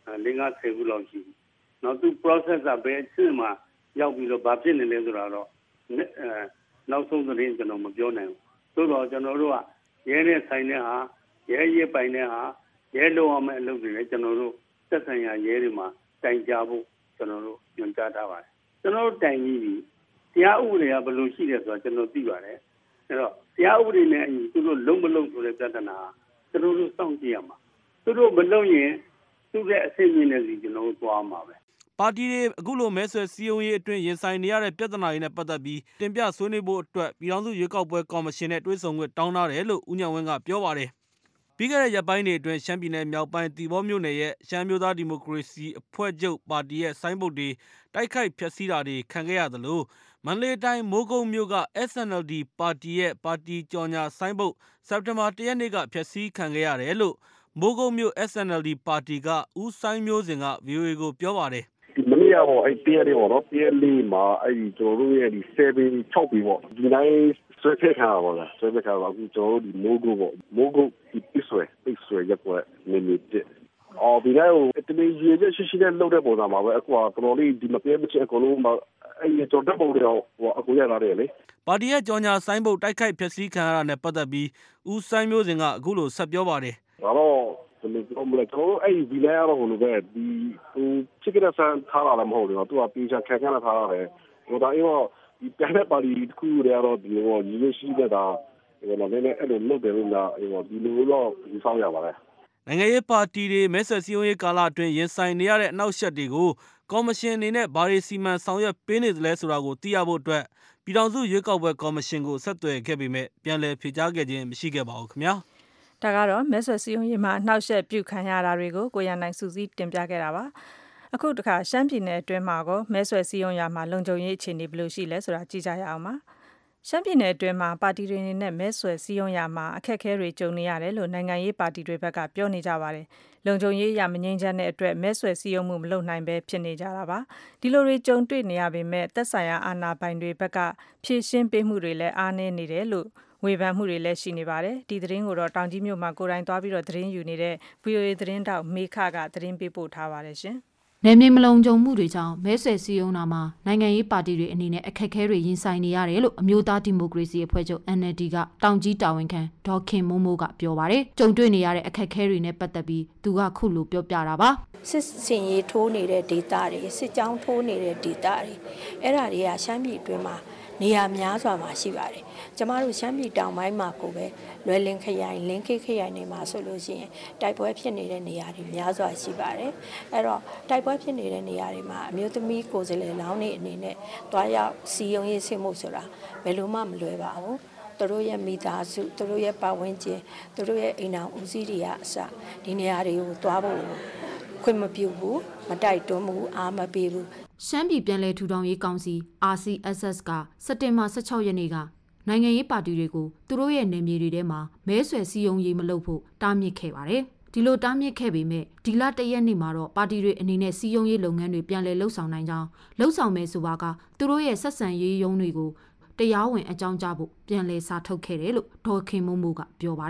50ခုလောက်ရှိပြီနောက်သူ process ကဘယ်အဆင့်မှာရောက်ပြီးတော့ဘာဖြစ်နေလဲဆိုတာတော့နောက်ဆုံးသတင်းကျွန်တော်မပြောနိုင်ဘူးသို့တော့ကျွန်တော်တို့ကရဲနဲ့ဆိုင်တဲ့ဟာရဲရေးပိုင်တဲ့ဟာရဲလုံးအောင်မဲ့အလုပ်တွေလည်းကျွန်တော်တို့သက်ဆိုင်ရာရဲတွေမှာတိုင်ကြားဖို့ကျွန်တော်တို့ညွှန်ကြားထားပါတယ်ကျွန်တော်တို့တိုင်ပြီးပြီတရားဥပဒေကဘယ်လိုရှိတယ်ဆိုတာကျွန်တော်သိပါတယ်အဲ့တော့တရားဥပဒေနဲ့အညီသူတို့လုံးမလုံးဆိုတဲ့ပြဿနာကျွန်တော်တို့စောင့်ကြည့်ရမှာသူတို့မလုံးရင်သူ့ရဲ့အဆင့်မြင့်တဲ့စီကျွန်တော်တို့သွားမှာပဲပါတီတွေအခုလိုမဲဆွယ်စည်းရုံးရေးအတွင်းရင်ဆိုင်နေရတဲ့ပြဿနာတွေနဲ့ပတ်သက်ပြီးတင်ပြဆွေးနွေးဖို့အတွက်ပြည်ထောင်စုရွေးကောက်ပွဲကော်မရှင်နဲ့တွေ့ဆုံခွင့်တောင်းထားတယ်လို့ဦးညံဝင်းကပြောပါတယ်ပြီးခဲ့တဲ့ရက်ပိုင်းတွေအတွင်းရှမ်းပြည်နယ်မြောက်ပိုင်းတီဘောမြို့နယ်ရဲ့ရှမ်းမျိုးသားဒီမိုကရေစီအဖွဲ့ချုပ်ပါတီရဲ့ဆိုင်းဘုတ်တွေတိုက်ခိုက်ဖျက်ဆီးတာတွေခံခဲ့ရသလိုမန္တလေးတိုင်းမိုးကုတ်မြို့က SNLD ပါတီရဲ့ပါတီကြော်ညာဆိုင်းဘုတ်စက်တင်ဘာ1ရက်နေ့ကဖျက်ဆီးခံခဲ့ရတယ်လို့မိုးကုတ်မြို့ SNLD ပါတီကဦးဆိုင်မျိုးစင်က VOA ကိုပြောပါတယ်မနေ့ကတော့အဲ့တရားတွေပေါ့နော်တရားလေးမှာအဲ့ကျွန်တော်တို့ရဲ့ဒီ7 6ပြီပေါ့ဒီတိုင်းဆွဲဖက်ခါပါလားဆွဲဖက်ခါပါအခုကျွန်တော်တို့ဒီမိုးကုတ်ပေါ့မိုးကုတ်ဒီပစ်ဆွဲရက်ွက်နေနေတဲ့ဒီတိုင်းတမီးရေရှိတဲ့လောက်တဲ့ပုံစံမှာပဲအခုကတော်တော်လေးဒီမပြဲမချင်းအကုန်လုံးအဲ့ကျွန်တော်တက်ပုံတွေအခုရလာတယ်လေပါတီရဲ့ကြော်ညာဆိုင်းဘုတ်တိုက်ခိုက်ဖျက်ဆီးခံရတာနဲ့ပတ်သက်ပြီးဦးဆိုင်မျိုးစင်ကအခုလိုဆက်ပြောပါတယ်ဒါတော့ကျွန်တော်အဲ့ဒီလဲရတော့ဟိုလိုပဲဒီချစ်ကတဲ့ဆန်ထားလာမဟုတ်ဘူးတော့သူကပြေချခံထားရတယ်ဟိုဒါအေးတော့ဒီပြန်တဲ့ပါတီတစ်ခုတွေကတော့ဒီလိုရည်ရှိတဲ့ဒါဟိုလည်းအဲ့လိုလုပ်တယ်လို့လားဟိုဒီလိုတော့ဒီဆောင်ရပါတယ်နိုင်ငံရေးပါတီတွေမဲဆွယ်စည်းရုံးရေးကာလအတွင်းရင်ဆိုင်နေရတဲ့အနောက်ရှက်တွေကိုကော်မရှင်အနေနဲ့ဘာတွေစီမံဆောင်ရွက်ပေးနေသလဲဆိုတာကိုသိရဖို့အတွက်ပြည်ထောင်စုရွေးကောက်ပွဲကော်မရှင်ကိုဆက်သွယ်ခဲ့ပေမဲ့ပြန်လည်ဖြေကြားခဲ့ခြင်းမရှိခဲ့ပါဘူးခင်ဗျာဒါကတော့မဲဆွယ်စည်းရုံးရေးမှာအနှောက်အယှက်ပြုခံရတာတွေကိုကိုရန်နိုင်စူးစီးတင်ပြခဲ့တာပါအခုတခါရှမ်းပြည်နယ်အတွင်းမှာကိုမဲဆွယ်စည်းရုံးရမှာလုံခြုံရေးအခြေအနေဘယ်လိုရှိလဲဆိုတာကြည့်ကြရအောင်ပါရှမ်းပြည်နယ်အတွင်းမှာပါတီတွေနဲ့မဲဆွယ်စည်းရုံးရမှာအခက်အခဲတွေကြုံနေရတယ်လို့နိုင်ငံရေးပါတီတွေဘက်ကပြောနေကြပါတယ်လုံခြုံရေးရမငြိမ်းချမ်းတဲ့အတွက်မဲဆွယ်စည်းရုံးမှုမလုပ်နိုင်ပဲဖြစ်နေကြတာပါဒီလိုတွေကြုံတွေ့နေရပေမဲ့သက်ဆိုင်ရာအာဏာပိုင်တွေဘက်ကဖြည့်ရှင်းပေးမှုတွေလည်းအားနည်းနေတယ်လို့ဝေဖန်မှုတွေလည်းရှိနေပါတယ်ဒီသတင်းကိုတော့တောင်ကြီးမြို့မှာကိုယ်တိုင်သွားပြီးတော့သတင်းယူနေတဲ့ VOA သတင်းတောက်မေခကသတင်းပေးပို့ထားပါတယ်ရှင်နယ်မြေမလုံခြုံမှုတွေကြောင့်မဲဆွယ်စည်းရုံးတာမှာနိုင်ငံရေးပါတီတွေအနေနဲ့အခက်အခဲတွေရင်ဆိုင်နေရတယ်လို့အမျိုးသားဒီမိုကရေစီအဖွဲ့ချုပ် NLD ကတောင်ကြီးတာဝန်ခံဒေါ်ခင်မိုးမိုးကပြောပါတယ်။ကြုံတွေ့နေရတဲ့အခက်အခဲတွေနဲ့ပတ်သက်ပြီးသူကခုလိုပြောပြတာပါ။စစ်စင်ရေးထိုးနေတဲ့ဒေတာတွေစစ်ကြောင်းထိုးနေတဲ့ဒေတာတွေအဲ့ဒါတွေကရှမ်းပြည်အတွင်းမှာနေရာများစွာမှာရှိပါတယ်။ကျမတို့ရှမ်းပြည်တောင်ပိုင်းမှာကိုပဲလွယ်လင်ခရိုင်လင်းခေတ်ခရိုင်တွေမှာဆိုလို့ရှိရင်တိုက်ပွဲဖြစ်နေတဲ့နေရာတွေများစွာရှိပါတယ်။အဲ့တော့တိုက်ပွဲဖြစ်နေတဲ့နေရာတွေမှာအမျိုးသမီးကိုယ်စားလှယ်လောင်းတွေအနေနဲ့တွားရောက်စီယုံရေးဆင်မှုဆိုတာဘယ်လိုမှမလွယ်ပါဘူး။သူတို့ရဲ့မိသားစုသူတို့ရဲ့ပတ်ဝန်းကျင်သူတို့ရဲ့အိမ်တော်ဦးစီးတွေကအစဒီနေရာတွေကိုတွားဖို့ခွင့်မပြုဘူးမတိုက်တွန်းဘူးအားမပေးဘူးရှမ်းပြည်ပြည်လဲထူထောင်ရေးကောင်စီ RCSS ကစက်တင်ဘာ16ရက်နေ့ကနိုင်ငံရေးပါတီတွေကိုသူတို့ရဲ့နယ်မြေတွေထဲမှာမဲဆွယ်စည်းရုံးရေးမလုပ်ဖို့တားမြစ်ခဲ့ပါတယ်ဒီလိုတားမြစ်ခဲ့ပေမဲ့ဒီလ1ရက်နေ့မှာတော့ပါတီတွေအနေနဲ့စည်းရုံးရေးလုပ်ငန်းတွေပြန်လည်လှုပ်ဆောင်နိုင်ကြောင်းလှုပ်ဆောင်မယ်ဆိုတာကသူတို့ရဲ့ဆက်ဆံရေးရုံးတွေကိုတရားဝင်အကြောင်းကြားဖို့ပြန်လည်စာထုတ်ခဲ့တယ်လို့ဒေါ်ခင်မိုးမိုးကပြောပါတယ်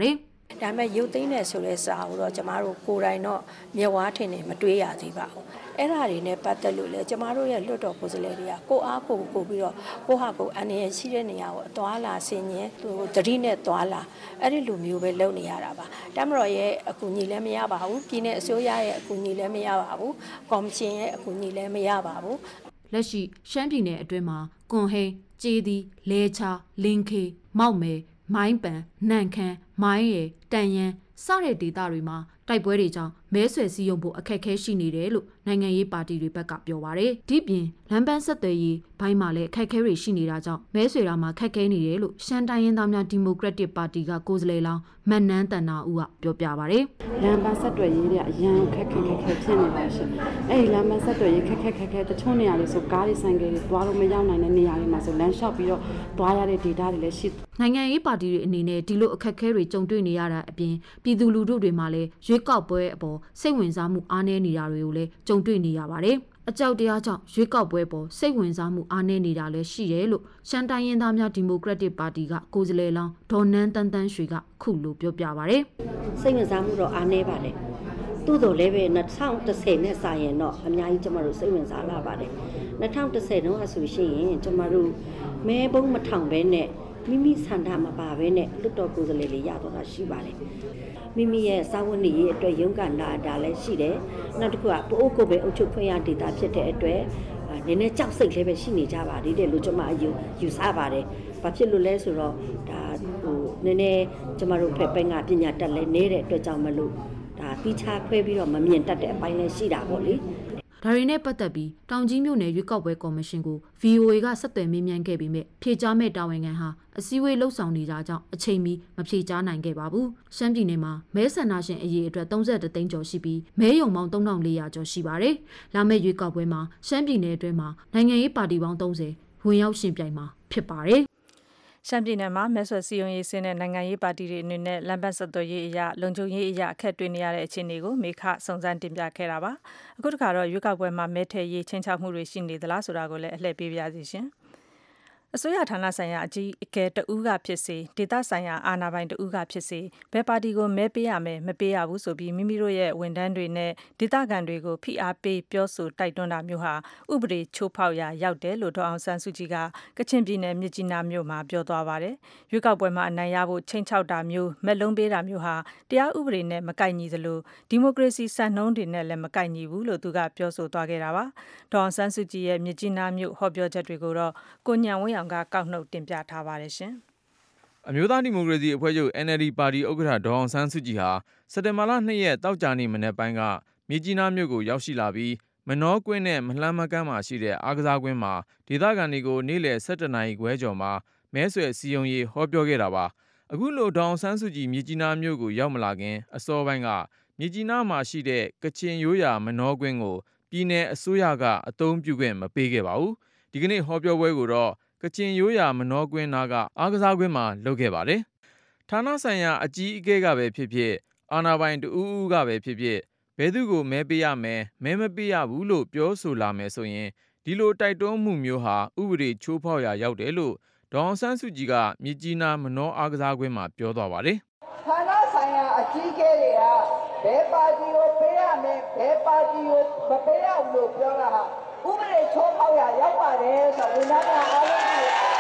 ဒါပေမဲ့ရုပ်သိမ်းတယ်ဆိုတဲ့စာကိုတော့ကျမတို့ကိုယ်တိုင်တော့မျက်ဝါးထင်နေမတွေးရသေးပါဘူးအဲ့ဒါတွေနဲ့ပတ်သက်လို့လေကျမတို့ရဲ့လွတ်တော်ကိုယ်စားလှယ်တွေကကိုအားကိုပြီးတော့ကိုဟာကိုအန်ရရှိတဲ့နေရာကိုအသွားလာဆင်ញင်သူတတိနဲ့သွားလာအဲ့ဒီလိုမျိုးပဲလုပ်နေရတာပါတမတော်ရဲ့အကူအညီလည်းမရပါဘူးပြည်내အစိုးရရဲ့အကူအညီလည်းမရပါဘူးကော်မရှင်ရဲ့အကူအညီလည်းမရပါဘူးလက်ရှိရှမ်းပြည်နယ်အတွင်းမှာကွန်ဟိန်းကျေးသည်လဲချာလင်းခေမောက်မယ်မိုင်းပန်နန့်ခမ်းမိုင်းရယ်တန်ရန်စတဲ့ဒေသတွေမှာတိုက်ပွဲတွေကြောင့်မဲဆွယ်စည်းရုံးဖို့အခက်အခဲရှိနေတယ်လို့နိုင်ငံရေးပါတီတွေဘက်ကပြောပါရယ်ဒီပြင်လမ်းပန်းဆက်သွယ်ရေးဘိုင်းမှာလည်းအခက်အခဲတွေရှိနေတာကြောင့်မဲဆွယ်တာမှာခက်ခဲနေတယ်လို့ရှမ်းတိုင်းရင်းသားများဒီမိုကရက်တစ်ပါတီကကိုယ်စားလှယ်လောင်းမန်နန်းတန်နာဦးကပြောပြပါရယ်လမ်းပန်းဆက်သွယ်ရေးကအရန်ခက်ဖြစ်နေပါရှင်အဲ့ဒီလမ်းပန်းဆက်သွယ်ရေးခက်တချို့နေရာတွေဆိုကားတွေဆိုင်ကယ်တွေသွားလို့မရောက်နိုင်တဲ့နေရာတွေမှာဆိုလမ်းလျှောက်ပြီးတော့သွားရတဲ့ data တွေလည်းရှိနိုင်ငံရေးပါတီတွေအနေနဲ့ဒီလိုအခက်အခဲတွေကြုံတွေ့နေရတာအပြင်ပြည်သူလူထုတွေမှာလည်းရွေးကောက်ပွဲအပေါ်စိတ်ဝင်စားမှုအားနည်းနေတာတွေကိုလည်းကြုံတွေ့နေရပါတယ်။အကြောက်တရားကြောင့်ရွေးကောက်ပွဲပေါ်စိတ်ဝင်စားမှုအားနည်းနေတာလည်းရှိတယ်လို့ရှမ်းတိုင်းရင်းသားများဒီမိုကရက်တစ်ပါတီကကိုယ်စားလှယ်လောင်းဒေါ်နန်းတန်းတန်းရွှေကခုလိုပြောပြပါဗျ။စိတ်ဝင်စားမှုတော့အားနည်းပါတယ်။သို့တော်လည်းပဲ2010နဲ့စာရင်တော့အများကြီးကျမတို့စိတ်ဝင်စားလာပါတယ်။2010တုန်းကဆိုရှင်ကျမတို့မဲပုံးမထောင်ပဲနဲ့မိမိဆန္ဒမပါဘဲနဲ့လွတ်တော်ကိုယ်စားလှယ်လေးရတော့တာရှိပါတယ်မိမိရဲ့စာဝတ်နေရေးအတွက်ရုန်းကန်လာတာလည်းရှိတယ်နောက်တစ်ခုကပိုးကိုပဲအုပ်ချုပ်ခွင့်ရဒေတာဖြစ်တဲ့အတွက်နည်းနည်းကြောက်စိတ်လည်းပဲရှိနေကြပါသေးတယ်လို့ကျွန်မယူဆပါတယ်ဘာဖြစ်လို့လဲဆိုတော့ဒါနည်းနည်းကျွန်တော်တို့ဖက်ပိုင်းကပညာတတ်လဲနေတဲ့အတွက်ကြောင့်မလို့ဒါပြီးခြားခွဲပြီးတော့မမြင်တတ်တဲ့အပိုင်းလည်းရှိတာပေါ့လေဒါတွေနဲ့ပတ်သက်ပြီးတောင်ကြီးမြို့နယ်ရွေးကောက်ပွဲကော်မရှင်ကို VOA ကဆက်သွယ်မေးမြန်းခဲ့ပြီးမြဲဖြေကြားမဲ့တာဝန်ခံဟာအစည်းအဝေးလှုပ်ဆောင်နေတာကြောင့်အချိန်မီမဖြေကြားနိုင်ခဲ့ပါဘူး။ရှမ်းပြည်နယ်မှာမဲဆန္ဒရှင်အရေအတွက်31သိန်းကျော်ရှိပြီးမဲရုံပေါင်း3400ကျော်ရှိပါတယ်။လာမယ့်ရွေးကောက်ပွဲမှာရှမ်းပြည်နယ်အတွင်းမှာနိုင်ငံရေးပါတီပေါင်း30ဝင်ရောက်ရှင်ပြိုင်မှာဖြစ်ပါတယ်။ရှမ်းပြည်နယ်မှာမဲဆွယ်စည်းရုံးရေးစင်းတဲ့နိုင်ငံရေးပါတီတွေအနေနဲ့လမ်းပန်းဆက်သွယ်ရေးအရာလုံခြုံရေးအရာအခက်တွေ့နေရတဲ့အခြေအနေကိုမေခစုံစမ်းတင်ပြခဲ့တာပါအခုတခါတော့ရွေးကောက်ပွဲမှာမဲထည့်ရေးချင်းချောက်မှုတွေရှိနေသလားဆိုတာကိုလည်းအလှည့်ပေးပါရစေရှင်အစိုးရဌာနဆိုင်ရာအကြီးအကဲတဦးကဖြစ်စေဒေသဆိုင်ရာအာဏာပိုင်တဦးကဖြစ်စေဘယ်ပါတီကိုမဲပေးရမယ်မပေးရဘူးဆိုပြီးမိမိတို့ရဲ့ဝန်ထမ်းတွေနဲ့ဒေသခံတွေကိုဖိအားပေးပြောဆိုတိုက်တွန်းတာမျိုးဟာဥပဒေချိုးဖောက်ရာရောက်တယ်လို့ဒေါ်အောင်ဆန်းစုကြည်ကကချင်ပြည်နယ်မြစ်ကြီးနားမြို့မှာပြောသွားပါတယ်။ရွေးကောက်ပွဲမှာအနိုင်ရဖို့ချိန်ချောက်တာမျိုးမက်လုံးပေးတာမျိုးဟာတရားဥပဒေနဲ့မကိုက်ညီသလိုဒီမိုကရေစီစံနှုန်းတွေနဲ့လည်းမကိုက်ညီဘူးလို့သူကပြောဆိုသွားခဲ့တာပါ။ဒေါ်အောင်ဆန်းစုကြည်ရဲ့မြစ်ကြီးနားမြို့ဟောပြောချက်တွေကိုတော့ကိုညံဝင်းအောင်ကကောက်နှုတ်တင်ပြထားပါတယ်ရှင်။အမျိုးသားဒီမိုကရေစီအဖွဲ့ချုပ် NLD ပါတီဥက္ကဋ္ဌဒေါ်အောင်ဆန်းစုကြည်ဟာစက်တင်ဘာလ2ရက်တောက်ကြနေ့မနေ့ပိုင်းကမြစ်ကြီးနားမြို့ကိုရောက်ရှိလာပြီးမနောကွင်းနဲ့မလှမ်းမကမ်းမှာရှိတဲ့အားကစားကွင်းမှာဒေသခံတွေကိုနေ့လယ်17နာရီခွဲကျော်မှာမဲဆွယ်စည်းရုံးရေးဟောပြောခဲ့တာပါ။အခုလိုဒေါ်အောင်ဆန်းစုကြည်မြစ်ကြီးနားမြို့ကိုရောက်မလာခင်အစောပိုင်းကမြစ်ကြီးနားမှာရှိတဲ့ကချင်ရိုးရာမနောကွင်းကိုပြည်내အစိုးရကအသုံးပြုခွင့်မပေးခဲ့ပါဘူး။ဒီကနေ့ဟောပြောပွဲကိုတော့ကချင်ရိုးရာမနောကွင်းနာကအားကစားကွင်းမှာလုပ်ခဲ့ပါတယ်။ဌာနဆိုင်ရာအကြီးအကဲကပဲဖြစ်ဖြစ်အာဏာပိုင်တဦးဦးကပဲဖြစ်ဖြစ်ဘယ်သူကိုမဲပေးရမယ်မဲမပေးရဘူးလို့ပြောဆိုလာမယ်ဆိုရင်ဒီလိုတိုက်တွန်းမှုမျိုးဟာဥပဒေချိုးဖောက်ရာရောက်တယ်လို့ဒေါ်အောင်ဆန်းစုကြည်ကမြစ်ကြီးနားမနောအားကစားကွင်းမှာပြောသွားပါတယ်။ဌာနဆိုင်ရာအကြီးအကဲတွေကဘယ်ပါတီကိုပေးရမယ်ဘယ်ပါတီကိုမပေးရဘူးလို့ပြောတာဟာဥပဒေချိုးဖောက်ရာရောက်ပါတယ်ဆိုဝန်ထမ်းများအားလုံး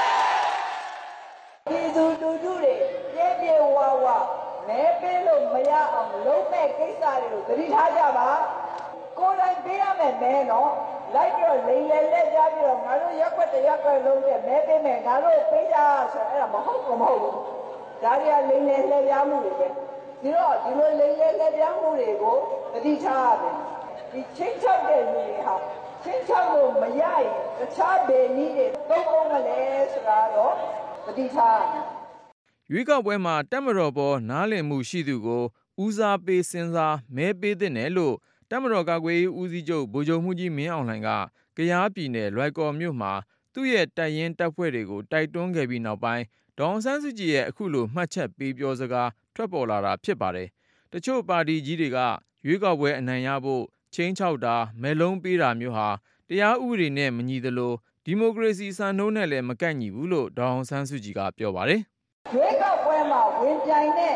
ပြည်သူလူထုတွေပြေဝဝမဲပေးလို့မရအောင်လုံးမဲ့ကိစ္စတွေကိုသတိထားကြပါကိုယ်တိုင်ပေးရမယ်မဲနော်လိုက်ပြီးတော့လိမ်လည်လက်ကြပြီးတော့ငါတို့ရက်ွက်တရက်ွက်လုံးတဲ့မဲပေးမယ်ငါတို့ပေးကြဆိုအဲ့ဒါမဟုတ်ဘူးဒါတွေကလိမ်လည်လက်ပြမှုတွေပဲဒီတော့ဒီလိုလိမ်လည်လက်ပြမှုတွေကိုသတိထားရတယ်ဒီချင်းချောက်တဲ့လူတွေဟာချင်းချောက်လို့မရရင်တခြားဘယ်နည်းတွေသုံးဖို့မလဲဆိုတာတော့သတိထားရတယ်ရွေးကောက်ပွဲမှာတပ်မတော်ပေါ်နားလည်မှုရှိသူကိုဦးစားပေးစဉ်းစားမဲပေးသင့်တယ်လို့တပ်မတော်ကာကွယ်ရေးဦးစီးချုပ်ဗိုလ်ချုပ်မှူးကြီးမင်းအောင်လှိုင်ကကယားပြည်နယ်လွိုင်ကော်မြို့မှာသူ့ရဲ့တပ်ရင်းတပ်ဖွဲ့တွေကိုတိုက်တွန်းခဲ့ပြီးနောက်ပိုင်းဒေါ်အောင်ဆန်းစုကြည်ရဲ့အခုလိုမှတ်ချက်ပေးပြောစကားထွက်ပေါ်လာတာဖြစ်ပါတယ်။တချို့ပါတီကြီးတွေကရွေးကောက်ပွဲအနိုင်ရဖို့ချင်းချောက်တာမဲလုံးပေးတာမျိုးဟာတရားဥပဒေနဲ့မညီသလိုဒီမိုကရေစီစံနှုန်းနဲ့လည်းမကိုက်ညီဘူးလို့ဒေါ်အောင်ဆန်းစုကြည်ကပြောပါတယ်။ရွေးကောက်ပွဲမှာဝင်ပြိုင်တဲ့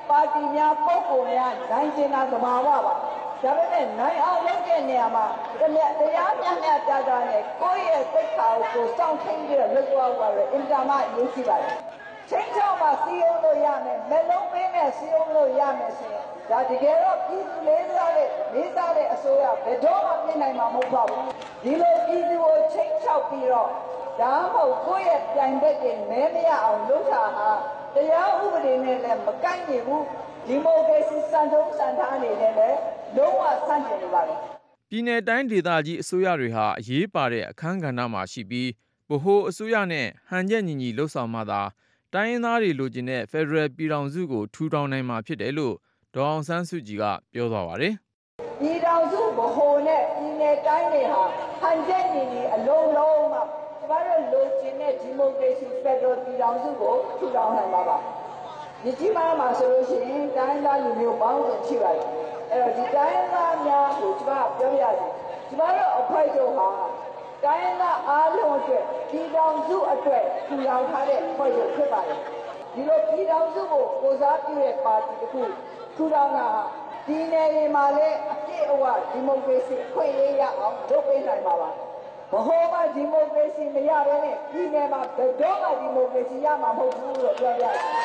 ပါတီများပုဂ္ဂိုလ်များနိုင်ကျင်တာသဘာဝပါဒါပေမဲ့နိုင်အောင်လုပ်တဲ့နေရာမှာတရားမျှမျှတတနဲ့ကိုယ့်ရဲ့စိတ်ခါကိုစောင့်ထိန်ပြီးတော့လုပ်သွားပါတော့အင်တာမအရေးကြီးပါတယ်ချင်းချောင်းမှာစီယုံလို့ရမယ်မလုံးပေးနဲ့စီယုံလို့ရမယ်ဆိုရင်ဒါတကယ်တော့ပြည်သူလေးစားတဲ့အစိုးရဘယ်တော့မှပြင်နိုင်မှာမဟုတ်ပါဘူးဒီလိုပြည်သူကိုချင်းချောက်ပြီးတော့ဒါမှမဟုတ်ကိုယ့်ရဲ့ပြိုင်ဘက်တွေမဲမရအောင်လုပ်တာဟာတရားဥပဒေနဲ့လည်းမကိုက်ညီဘူးဒီမိုကရေစီစံထုံးစံထားအနေနဲ့လည်းလုံးဝဆန့်ကျင်နေပါလေပြည်내တိုင်းဒေသကြီးအစိုးရတွေဟာအရေးပါတဲ့အခန်းကဏ္ဍမှာရှိပြီးဗဟိုအစိုးရနဲ့ဟန်ချက်ညီညီလှုပ်ဆောင်မှသာတိုင်းရင်းသားတွေလိုချင်တဲ့ဖက်ဒရယ်ပြည်ထောင်စုကိုထူထောင်နိုင်မှာဖြစ်တယ်လို့ဒေါ်အောင်ဆန်းစုကြည်ကပြောသွားပါတယ်ပြည်ထောင်စုဗဟိုနဲ့ပြည်내တိုင်းတွေဟာဟန်ချက်ညီညီအလုံးလုံးမှကျမတို့လိုချင်တဲ့ဒီမိုကရေစီဖက်ဒရယ်ပြည်ထောင်စုကိုထူထောင်နိုင်ပါပါဒီကြီးမားမှာဆိုလို့ရှိရင်တိုင်းသားလူမျိုးပေါင်းစုံရှိပါတယ်အဲ့တော့ဒီတိုင်းသားများကိုကျမပြောပြရစီကျမတို့အဖွဲ့ချုပ်ဟာတိုင်းသားအားလုံးအတွက်ပြည်ထောင်စုအတွက်ထူထောင်ထားတဲ့အဖွဲ့ချုပ်ဖြစ်ပါတယ်ဒီလိုပြည်ထောင်စုကိုကိုစားပြုတဲ့ပါတီတစ်ခုထူထောင်တာဒီနယ်တွေမှာလည်းအပြည့်အဝဒီမိုကရေစီခွင့်ရရအောင်လုပ်ပေးနိုင်ပါပါဘဟိုမှာဒီမိုကရေစီမရဘဲနဲ့ပြည်နယ်မှာဘယ်တော့မှဒီမိုကရေစီရမှာမဟုတ်ဘူးလို့ပြောပြရစီ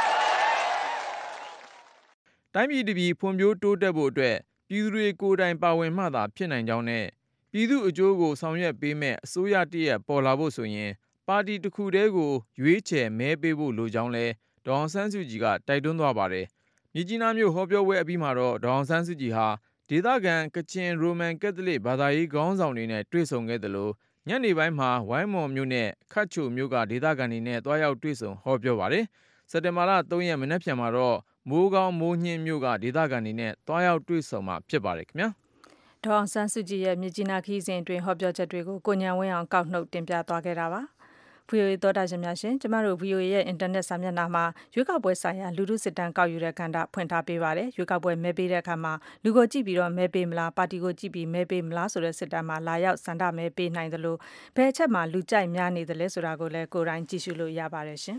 တိုင်းပြည်တစ်ပြည်ဖွံ့ဖြိုးတိုးတက်ဖို့အတွက်ပြည်သူတွေကိုယ်တိုင်ပါဝင်မှသာဖြစ်နိုင်ကြောင်းနဲ့ပြည်သူအကျိုးကိုဆောင်ရွက်ပေးမဲ့အစိုးရတရက်ပေါ်လာဖို့ဆိုရင်ပါတီတစ်ခုတည်းကိုရွေးချယ်မဲပေးဖို့လိုကြောင်းလဲဒေါ်အောင်ဆန်းစုကြည်ကတိုက်တွန်းသွားပါတယ်။မြစ်ကြီးနားမြို့ဟောပြောပွဲအပြီးမှာတော့ဒေါ်အောင်ဆန်းစုကြည်ဟာဒေသခံကချင်ရိုမန်ကက်သလစ်ဘာသာရေးခေါင်းဆောင်တွေနဲ့တွေ့ဆုံခဲ့သလိုညနေပိုင်းမှာဝိုင်းမော်မြို့နဲ့ခတ်ချိုမြို့ကဒေသခံတွေနဲ့တွားရောက်တွေ့ဆုံဟောပြောပါတယ်။စက်တင်ဘာလ 3 ရက်မနက်ဖြန်မှာတော့မိုးကောင်းမိုးညှင်းမြို့ကဒေသခံတွေနဲ့တွားရောက်တွေ့ဆုံမှာဖြစ်ပါတယ်ခင်ဗျာဒေါအောင်ဆန်းစုကြည်ရဲ့မြစ်ကြီးနားခီးစဉ်အတွင်းဟောပြောချက်တွေကိုကိုညံဝင်းအောင်ကောက်နှုတ်တင်ပြသွားခဲ့တာပါVOA သောတာရှင်များရှင်ကျမတို့ VOA ရဲ့အင်တာနက်စာမျက်နှာမှာရွေးကောက်ပွဲဆိုင်ရာလူထုစစ်တမ်းကောက်ယူတဲ့ကဏ္ဍဖွင့်ထားပေးပါတယ်ရွေးကောက်ပွဲမဲပေးတဲ့အခါမှာလူကိုကြည့်ပြီးတော့မဲပေးမလားပါတီကိုကြည့်ပြီးမဲပေးမလားဆိုတဲ့စစ်တမ်းမှာလာရောက်စန္ဒမဲပေးနိုင်သလိုဘယ်အချက်မှာလူကြိုက်များနေသလဲဆိုတာကိုလည်းကိုယ်တိုင်ကြည့်ရှုလို့ရပါတယ်ရှင်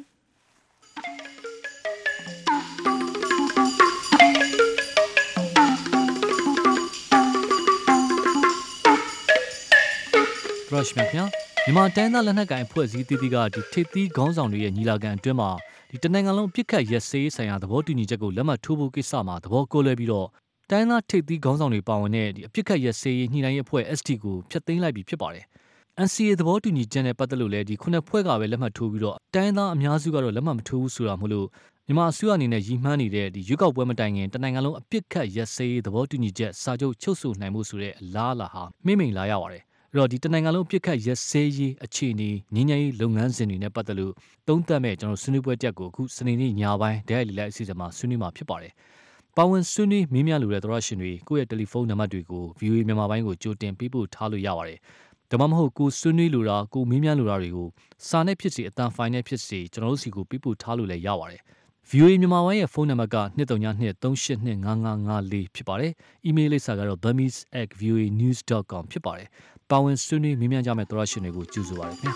ရရှမြခင်မြန်မာတိုင်းသားလက်နက်ကိုင်အဖွဲ့အစည်းတည်တည်ကဒီထိပ်သီးခေါင်းဆောင်တွေရဲ့ညီလာခံအတွင်းမှာဒီတနိုင်ငံလုံးပြစ်ခတ်ရက်စေးဆိုင်ရာသဘောတူညီချက်ကိုလက်မှတ်ထိုးဖို့ကိစ္စမှာသဘောကိုလွဲပြီးတော့တိုင်းသားထိပ်သီးခေါင်းဆောင်တွေပါဝင်တဲ့ဒီအပြစ်ခတ်ရက်စေးညှိနှိုင်းရေးအဖွဲ့ ST ကိုဖျက်သိမ်းလိုက်ပြီဖြစ်ပါတယ်။ NCA သဘောတူညီချက်နဲ့ပတ်သက်လို့လည်းဒီခုနှစ်ဖွဲ့ကပဲလက်မှတ်ထိုးပြီးတော့တိုင်းသားအများစုကတော့လက်မှတ်မထိုးဘူးဆိုတာမို့လို့မြန်မာအစိုးရအနေနဲ့ရည်မှန်းနေတဲ့ဒီရွေးကောက်ပွဲမတိုင်ခင်တနိုင်ငံလုံးအပြစ်ခတ်ရက်စေးသဘောတူညီချက်စာချုပ်ချုပ်ဆိုနိုင်မှုဆိုတဲ့အလားအလာဟာမိမ့်လာရပါတယ်။အဲ့တော့ဒီတနိုင်ငံလုံးပြစ်ခတ်ရက်စဲရေးအခြေအနေငင်းငယ်ရေးလုပ်ငန်းစဉ်တွေနဲ့ပတ်သက်လို့သုံးသပ်မဲ့ကျွန်တော်ဆွေးနွေးပွဲတက်ကိုအခုစနေနေ့ညပိုင်းဒဲလီလိုက်အစီအစဉ်မှာဆွေးနွေးမှာဖြစ်ပါတယ်။ပါဝင်ဆွေးနွေးမေးမြန်းလိုတဲ့သောရရှင်တွေကိုယ့်ရဲ့တယ်လီဖုန်းနံပါတ်တွေကို VOA မြန်မာပိုင်းကိုကြိုတင်ပေးပို့ထားလို့ရပါတယ်။ဒါမှမဟုတ်ကိုဆွေးနွေးလိုတာကိုမေးမြန်းလိုတာတွေကိုစာနဲ့ဖြစ်စေအတန်ဖိုင်နဲ့ဖြစ်စေကျွန်တော်တို့စီကိုပေးပို့ထားလို့လည်းရပါတယ်။ VOA မြန်မာပိုင်းရဲ့ဖုန်းနံပါတ်က23923825554ဖြစ်ပါတယ်။ email လိပ်စာကတော့ burmese@voanews.com ဖြစ်ပါတယ်။ပါဝင်ဆွေးနွေးမေးမြန်းကြမယ့်သောရရှင်တွေကိုကြိုဆိုပါရခင်ဗျာ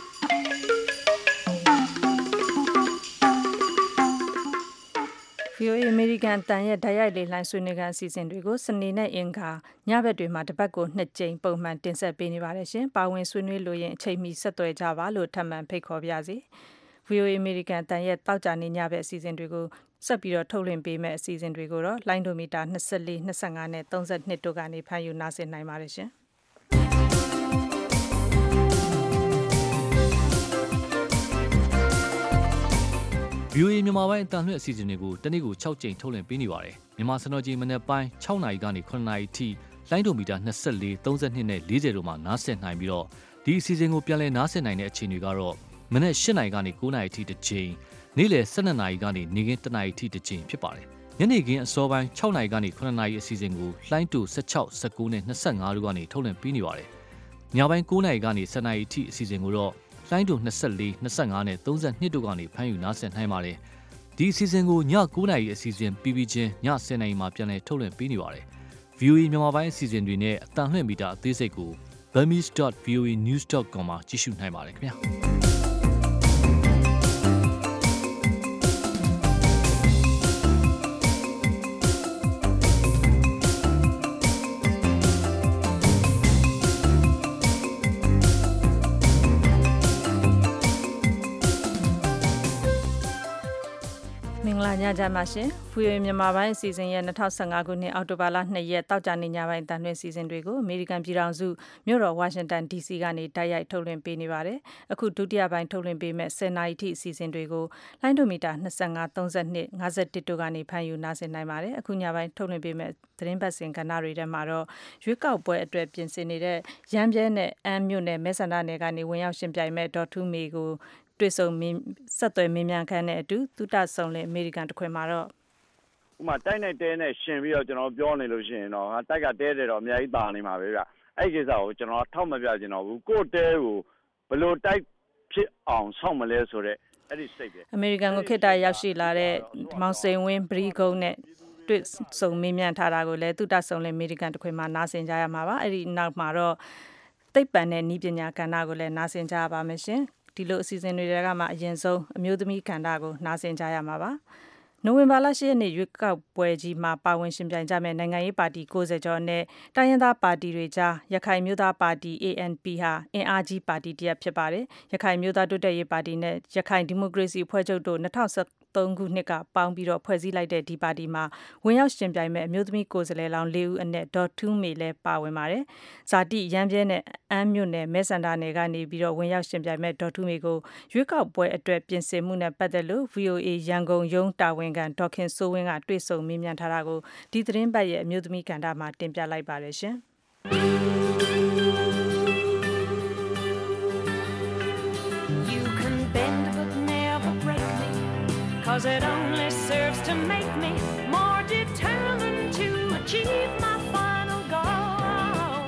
VOA American တန်ရဲ့ဓာတ်ရိုက်လေလှိုင်းဆွေးနွေးခန်းအစီအစဉ်တွေကိုစနေနဲ့အင်္ဂါညဘက်တွေမှာတစ်ပတ်ကို2ကြိမ်ပုံမှန်တင်ဆက်ပေးနေပါတယ်ရှင်။ပါဝင်ဆွေးနွေးလို့ရင်အချိန်မီဆက်သွယ်ကြပါလို့ထပ်မံဖိတ်ခေါ်ပါရစေ။ VOA American တန်ရဲ့တောက်ကြနေညဘက်အစီအစဉ်တွေကိုဆက်ပြီးတော့ထုတ်လွှင့်ပေးမယ့်အစီအစဉ်တွေကိုတော့လိုင်းဒိုမီတာ24 25နဲ့32တို့ကနေဖမ်းယူနားဆင်နိုင်ပါတယ်ရှင်။ VOA မြန်မာပိုင်းအတန်လွှင့်အစီအစဉ်တွေကိုတနေ့ကို6ကြိမ်ထုတ်လွှင့်ပေးနေပါတယ်။မြန်မာစံတော်ချိန်မနေ့ပိုင်း6နာရီကနေ9နာရီထိလိုင်းဒိုမီတာ24 32နဲ့40တို့မှာနားဆင်နိုင်ပြီးတော့ဒီအစီအစဉ်ကိုပြန်လည်နားဆင်နိုင်တဲ့အချိန်တွေကတော့မနေ့8နာရီကနေ9နာရီထိတစ်ချိန်နေ့လယ်12နာရီကနေနေ့ခင်း1နာရီထိတစ်ချိန်ဖြစ်ပါတယ်။ညနေခင်းအစောပိုင်း6နာရီကနေ9နာရီအစီအစဉ်ကိုလိုင်းတူ16 19နဲ့25တို့ကနေထုတ်လွှင့်ပေးနေပါတယ်။ညပိုင်း9နာရီကနေ10နာရီထိအစီအစဉ်ကိုတော့လိုင်းတူ24 25နဲ့32တို့ကနေဖမ်းယူနားဆင်နိုင်ပါတယ်။ဒီအစီအစဉ်ကိုည9နာရီအစီအစဉ်ပြီးပြီးချင်းည10နာရီမှာပြန်လည်ထုတ်လွှင့်ပေးနေပါတယ်။ VOA မြန်မာပိုင်းအစီအစဉ်တွေနဲ့အတန်လွှင့်မီတာအသေးစိတ်ကို burmese.voanews.com မှာကြည့်ရှုနိုင်ပါတယ်ခင်ဗျာ။မင်္ဂလာညချမ်းပါရှင်။ VOA မြန်မာပိုင်းအစီအစဉ်ရဲ့2015ခုနှစ်အောက်တိုဘာလ2ရက်တောက်ကြနေညပိုင်းတန်လွှင့်စီစဉ်တွေကိုအမေရိကန်ပြည်ထောင်စုမြို့တော်ဝါရှင်တန် DC ကနေတိုက်ရိုက်ထုတ်လွှင့်ပေးနေပါတယ်။အခုဒုတိယပိုင်းထုတ်လွှင့်ပေးမဲ့10နာရီထိအစီအစဉ်တွေကိုလိုင်းဒိုမီတာ25 32 51တို့ကနေဖန်ယူနားဆင်နိုင်ပါတယ်။အခုညပိုင်းထုတ်လွှင့်ပေးမဲ့သတင်းပတ်စဉ်ကဏ္ဍတွေထဲမှာတော့ရွေးကောက်ပွဲအတွက်ပြင်ဆင်နေတဲ့ရန်ပြဲနဲ့အမ်းမြို့နယ်မဲဆန္ဒနယ်ကနေဝင်ရောက်ရှင်ပြိုင်မဲ့ဒေါ်ထူးမေကိုတွေ့ဆုံဆက်သွယ်မင်းမြန်ခန်းတဲ့အတူသုတဆုံလင်အမေရိကန်တခွင်မှာတော့ဥမာတိုက်နဲ့တဲနဲ့ရှင်ပြီးတော့ကျွန်တော်ပြောနေလို့ရှိရင်တော့တိုက်ကတဲတယ်တော့အများကြီးတာနေမှာပဲဗျအဲ့ဒီကိစ္စကိုကျွန်တော်ထောက်မပြချင်တော့ဘူးကိုတဲကိုဘယ်လိုတိုက်ဖြစ်အောင်ဆောက်မလဲဆိုတော့အဲ့ဒီစိတ်ပဲအမေရိကန်ကိုခေတ္တရောက်ရှိလာတဲ့မောင်စိန်ဝင်းဘရီကုန်းနဲ့တွေ့ဆုံမင်းမြန်ထားတာကိုလည်းသုတဆုံလင်အမေရိကန်တခွင်မှာနားဆင်ကြရမှာပါအဲ့ဒီနောက်မှာတော့သိပ္ပံနဲ့နည်းပညာကဏ္ဍကိုလည်းနားဆင်ကြရပါမယ်ရှင်ဒီလိုအစီအစဉ်တွေကမှအရင်ဆုံးအမျိုးသမီးကဏ္ဍကိုနားဆင်ကြရမှာပါနိုဝင်ဘာလ10ရက်နေ့ရွေးကောက်ပွဲကြီးမှာပါဝင်ရှင်ပြိုင်ကြမဲ့နိုင်ငံရေးပါတီ90ကျော်နဲ့တိုင်းရင်းသားပါတီတွေကြားရခိုင်မျိုးသားပါတီ ANP ဟာအင်အားကြီးပါတီတစ်ရပ်ဖြစ်ပါတယ်ရခိုင်မျိုးသားတိုးတက်ရေးပါတီနဲ့ရခိုင်ဒီမိုကရေစီအဖွဲ့ချုပ်တို့2013ခုနှစ်ကပေါင်းပြီးတော့ဖွဲ့စည်းလိုက်တဲ့ဒီပါတီမှာဝင်ရောက်ရှင်ပြိုင်မဲ့အမျိုးသမီးကိုယ်စားလှယ်လောင်း4ဦးအနက်ဒေါ်ထူးမေလည်းပါဝင်ပါတယ်ဇာတိရန်ပြဲနဲ့အမ်းမြို့နယ်မဲဆန္ဒနယ်ကနေပြီးတော့ဝင်ရောက်ရှင်ပြိုင်မဲ့ဒေါ်ထူးမေကိုရွေးကောက်ပွဲအတွက်ပြင်ဆင်မှုနဲ့ပတ်သက်လို့ VOA ရန်ကုန်ရုံးတာဝန်ခံဒေါက်ခင်စိုးဝင်းကတွေ့ဆုံမေးမြန်းထားတာကိုဒီသတင်းပတ်ရဲ့အမျိုးသမီးကဏ္ဍမှာတင်ပြလိုက်ပါတယ်ရှင်။ You can bend but never break me, 'cause it only serves to make me more determined to achieve my final goal.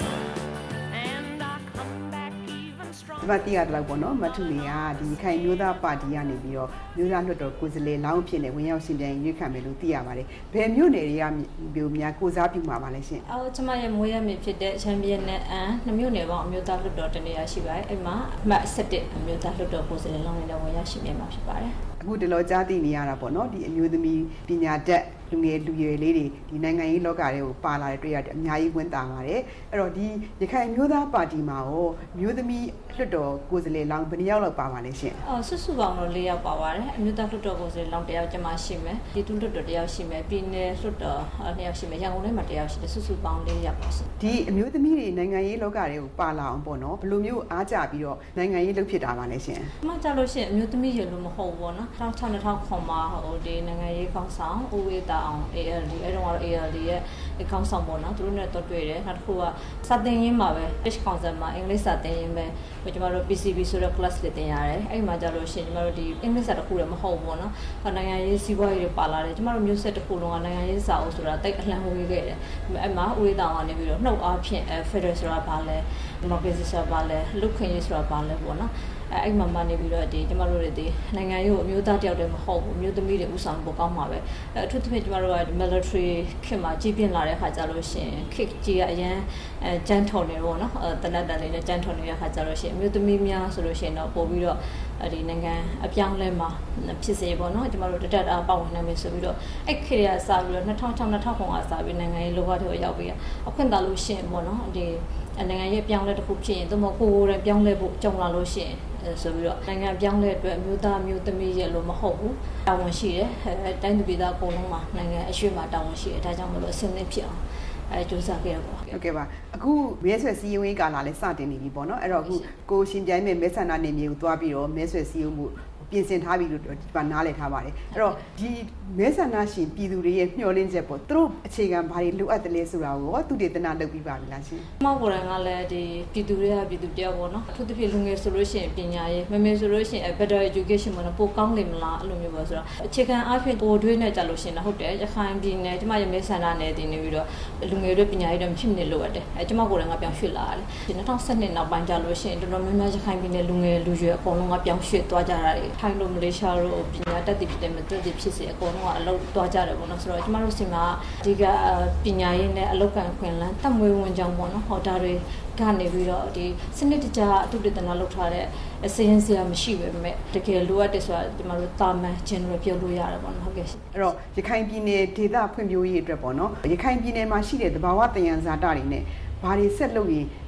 And I come back even stronger. ဒီမှာသိရတဲ့လောက်ပေါ့နော်မထုမေကဒီခိုင်မျိုးသားပါတီကနေပြီးတော့မျိုးသားလွှတ်တော်ကိုယ်စားလှယ်လောင်းဖြစ်နေဝင်ရောက်ရှင်ပြိုင်ရွေးခံမယ်လို့သိရပါတယ်။ဘယ်မြို့နယ်တွေကမျိုးများကိုစားပြုမှာပါလဲရှင်။ကျမရဲ့မွေးရမြေဖြစ်တဲ့ချန်ပီယံနဲ့အန်2မြို့နယ်ပေါင်းအမျိုးသားလွှတ်တော်တနေရာရှိပါတယ်။အဲ့မှာအမှတ်7အမျိုးသားလွှတ်တော်ကိုယ်စားလှယ်လောင်းနဲ့ဝင်ရောက်ရှင်ပြိုင်မှာဖြစ်ပါတယ်။အခုဒီလိုကြားသိနေရတာပေါ့နော်ဒီအမျိုးသမီးပညာတတ်လူငယ်လူရွယ်လေးတွေဒီနိုင်ငံရေးလောကတွေကိုပါလာတဲ့တွေ့ရတယ်အများကြီးဝင်တာပါတယ်အဲ့တော့ဒီရခိုင်မျိုးသားပါတီမှာရောမျိုးသမီးလွှတ်တော်ကိုယ်စားလှယ်လောင်းဘယ်နှယောက်လောက်ပါပါလဲရှင်စုစုပေါင်းတော့4ယောက်ပါပါတယ်အမျိုးသားလွှတ်တော်ကိုယ်စားလှယ်လောင်း1ယောက်ကျမရှိမယ်ဒီတူလွှတ်တော်1ယောက်ရှိမယ်ပြည်နယ်လွှတ်တော်2ယောက်ရှိမယ်ရန်ကုန်ထဲမှာ1ယောက်ရှိတယ်စုစုပေါင်း4ယောက်ပါရှင်ဒီအမျိုးသမီးတွေနိုင်ငံရေးလောကတွေကိုပါလာအောင်ပေါ့နော်ဘယ်လိုမျိုးအားကြပြီးတော့နိုင်ငံရေးလုပ်ဖြစ်တာပါလဲရှင်မှကြလို့ရှိရင်အမျိုးသမီးရေလို့မဟုတ်ဘူးပေါ့နော်2006မှာဒီနိုင်ငံရေးကောင်းဆောင်ဦးဝေတာအောင် ALD အဲ့တော့ ALD ရဲ့ကောင်းဆောင်ပေါ့နော်သူတို့နဲ့တော့တွေ့တယ်နောက်တစ်ခုကစာသင်ရင်းမှာပဲ Fish Council မှာအင်္ဂလိပ်စာသင်ရင်းပဲကျွန်တော်တို့ PCB ဆိုတဲ့ class တွေသင်ရတယ်အဲ့မှာကြလို့ရှိရင်ကျွန်တော်တို့ဒီအင်္ဂလိပ်စာတစ်ခုလည်းမဟုတ်ဘူးပေါ့နော်နိုင်ငံရေးစီးပွားရေးတွေပါလာတယ်ကျွန်တော်တို့မျိုးဆက်တစ်ခုလုံးကနိုင်ငံရေးစာအုပ်ဆိုတာတိတ်အလှမ်းဝေးခဲ့တယ်အဲ့မှာဦးဝေတာအောင်ကနေပြီးတော့နှုတ်အားဖြင့် Federal ဆိုတာပါလဲ Democracy ဆိုတာပါလဲလူခွင့်ရေးဆိုတာပါလဲပေါ့နော်အဲ့မှာမှနေပြီးတော့ဒီကျမတို့တွေဒီနိုင်ငံရေးကိုအမျိုးသားတယောက်တည်းမဟုတ်ဘူးအမျိုးသမီးတွေဥဆောင်ဖို့ကောင်းမှာပဲအထူးသဖြင့်ကျမတို့က military ခေတ်မှာကြီးပြင်းလာတဲ့ခါကျလို့ရှိရင်ခေတ်ကြီးကအရန်ကြမ်းထုံနေတော့နော်တနတ်တန်လေးနဲ့ကြမ်းထုံနေတဲ့ခါကျလို့ရှိရင်အမျိုးသမီးများဆိုလို့ရှိရင်တော့ပို့ပြီးတော့ဒီနိုင်ငံအပြောင်းလဲမှာဖြစ်စေပေါ့နော်ကျမတို့တက်တာပတ်ဝင်နိုင်မယ်ဆိုပြီးတော့အဲ့ခေတ်ကစပြီးတော့2006 2009ကစပြီးနိုင်ငံရေးလောကတွေရောက်ပြီးအခွင့်အာဏာလို့ရှိရင်ပေါ့နော်ဒီနိုင်ငံရေးပြောင်းလဲတစ်ခုဖြစ်ရင်သို့မဟုတ်ကိုယ်တိုင်ပြောင်းလဲဖို့ကြုံလာလို့ရှိရင်ဆိုပြီးတော့နိုင်ငံပြောင်းလဲအတွက်အမျိုးသားမျိုးသမီးရဲ့လို့မဟုတ်ဘူးတာဝန်ရှိတယ်တိုင်းသူပြည်သားအကုန်လုံးမှာနိုင်ငံအရွှေ့မှာတာဝန်ရှိတယ်ဒါကြောင့်မလို့အစင်းနဲ့ဖြစ်အောင်ကြိုးစားခဲ့ရပါဟုတ်ကဲ့ပါအခုမဲဆွယ်စည်းရုံးရေးကာလလည်းစတင်နေပြီပေါ့နော်အဲ့တော့အခုကိုရှင်ပြိုင်မဲ့မဲဆန္ဒနယ်မြေကိုသွားပြီးတော့မဲဆွယ်စည်းရုံးမှုပြင်ဆင်ထားပြီလို့ဒီပါနားလည်ထားပါတယ်အဲ့တော့ဒီမဲဆန္ဒရှင်ပြည်သူတွေရဲ့မျှော်လင့်ချက်ပေါ့သူတို့အခြေခံဘာတွေလိုအပ်တယ်လဲဆိုတာကိုသူတည်တနာလုပ်ပြီးပါပြီလားရှင်မောက်ကိုယ်တိုင်ကလည်းဒီပြည်သူတွေကပြည်သူတယောက်ပေါ့နော်အထူးသဖြင့်လူငယ်ဆိုလို့ရှိရင်ပညာရေးမမေဆိုလို့ရှိရင် better education ပေါ့နော်ပိုကောင်းနေမလားအဲ့လိုမျိုးပေါ့ဆိုတော့အခြေခံအားဖြင့်ပိုတွေးနေကြလို့ရှိရင်ဟုတ်တယ်ရခိုင်ပြည်နယ်ကျမရဲ့မဲဆန္ဒနယ်တည်နေပြီးတော့လူငယ်တွေပညာရေးတော့မဖြစ်နေလို့ရတယ်ကျမကိုယ်တိုင်ကပြောင်းရွှေ့လာတယ်ဒီ2012နောက်ပိုင်းကျလို့ရှိရင်တော်တော်များများရခိုင်ပြည်နယ်လူငယ်လူရွယ်အကုန်လုံးကပြောင်းရွှေ့သွားကြတာတွေထိုင်းလိုမလေးရှားတို့ပညာတတ်သိဖြစ်တယ်မတတ်သိဖြစ်စေအကုန်လုံးကအလုပ်သွားကြတယ်ပေါ့နော်ဆိုတော့ကျမတို့စီမှာဒီကပညာရေးနဲ့အလုပ်ကံခွင့်လန်းတက်မွေးဝင်ကြောင်းပေါ့နော်ဟောတာတွေကနေပြီးတော့ဒီစနစ်တကျအတုတတနာလုပ်ထားတဲ့အစင်းစရာမရှိပဲမဲ့တကယ်လိုအပ်တယ်ဆိုတာကျမတို့တာမန် general ပြောလို့ရတယ်ပေါ့နော်ဟုတ်ကဲ့ရှင်အဲ့တော့ရခိုင်ပြည်နယ်ဒေသဖွံ့ဖြိုးရေးအတွက်ပေါ့နော်ရခိုင်ပြည်နယ်မှာရှိတဲ့သဘာဝတယံဇာတတွေနဲ့ဘာတွေဆက်လုပ်ရင်အ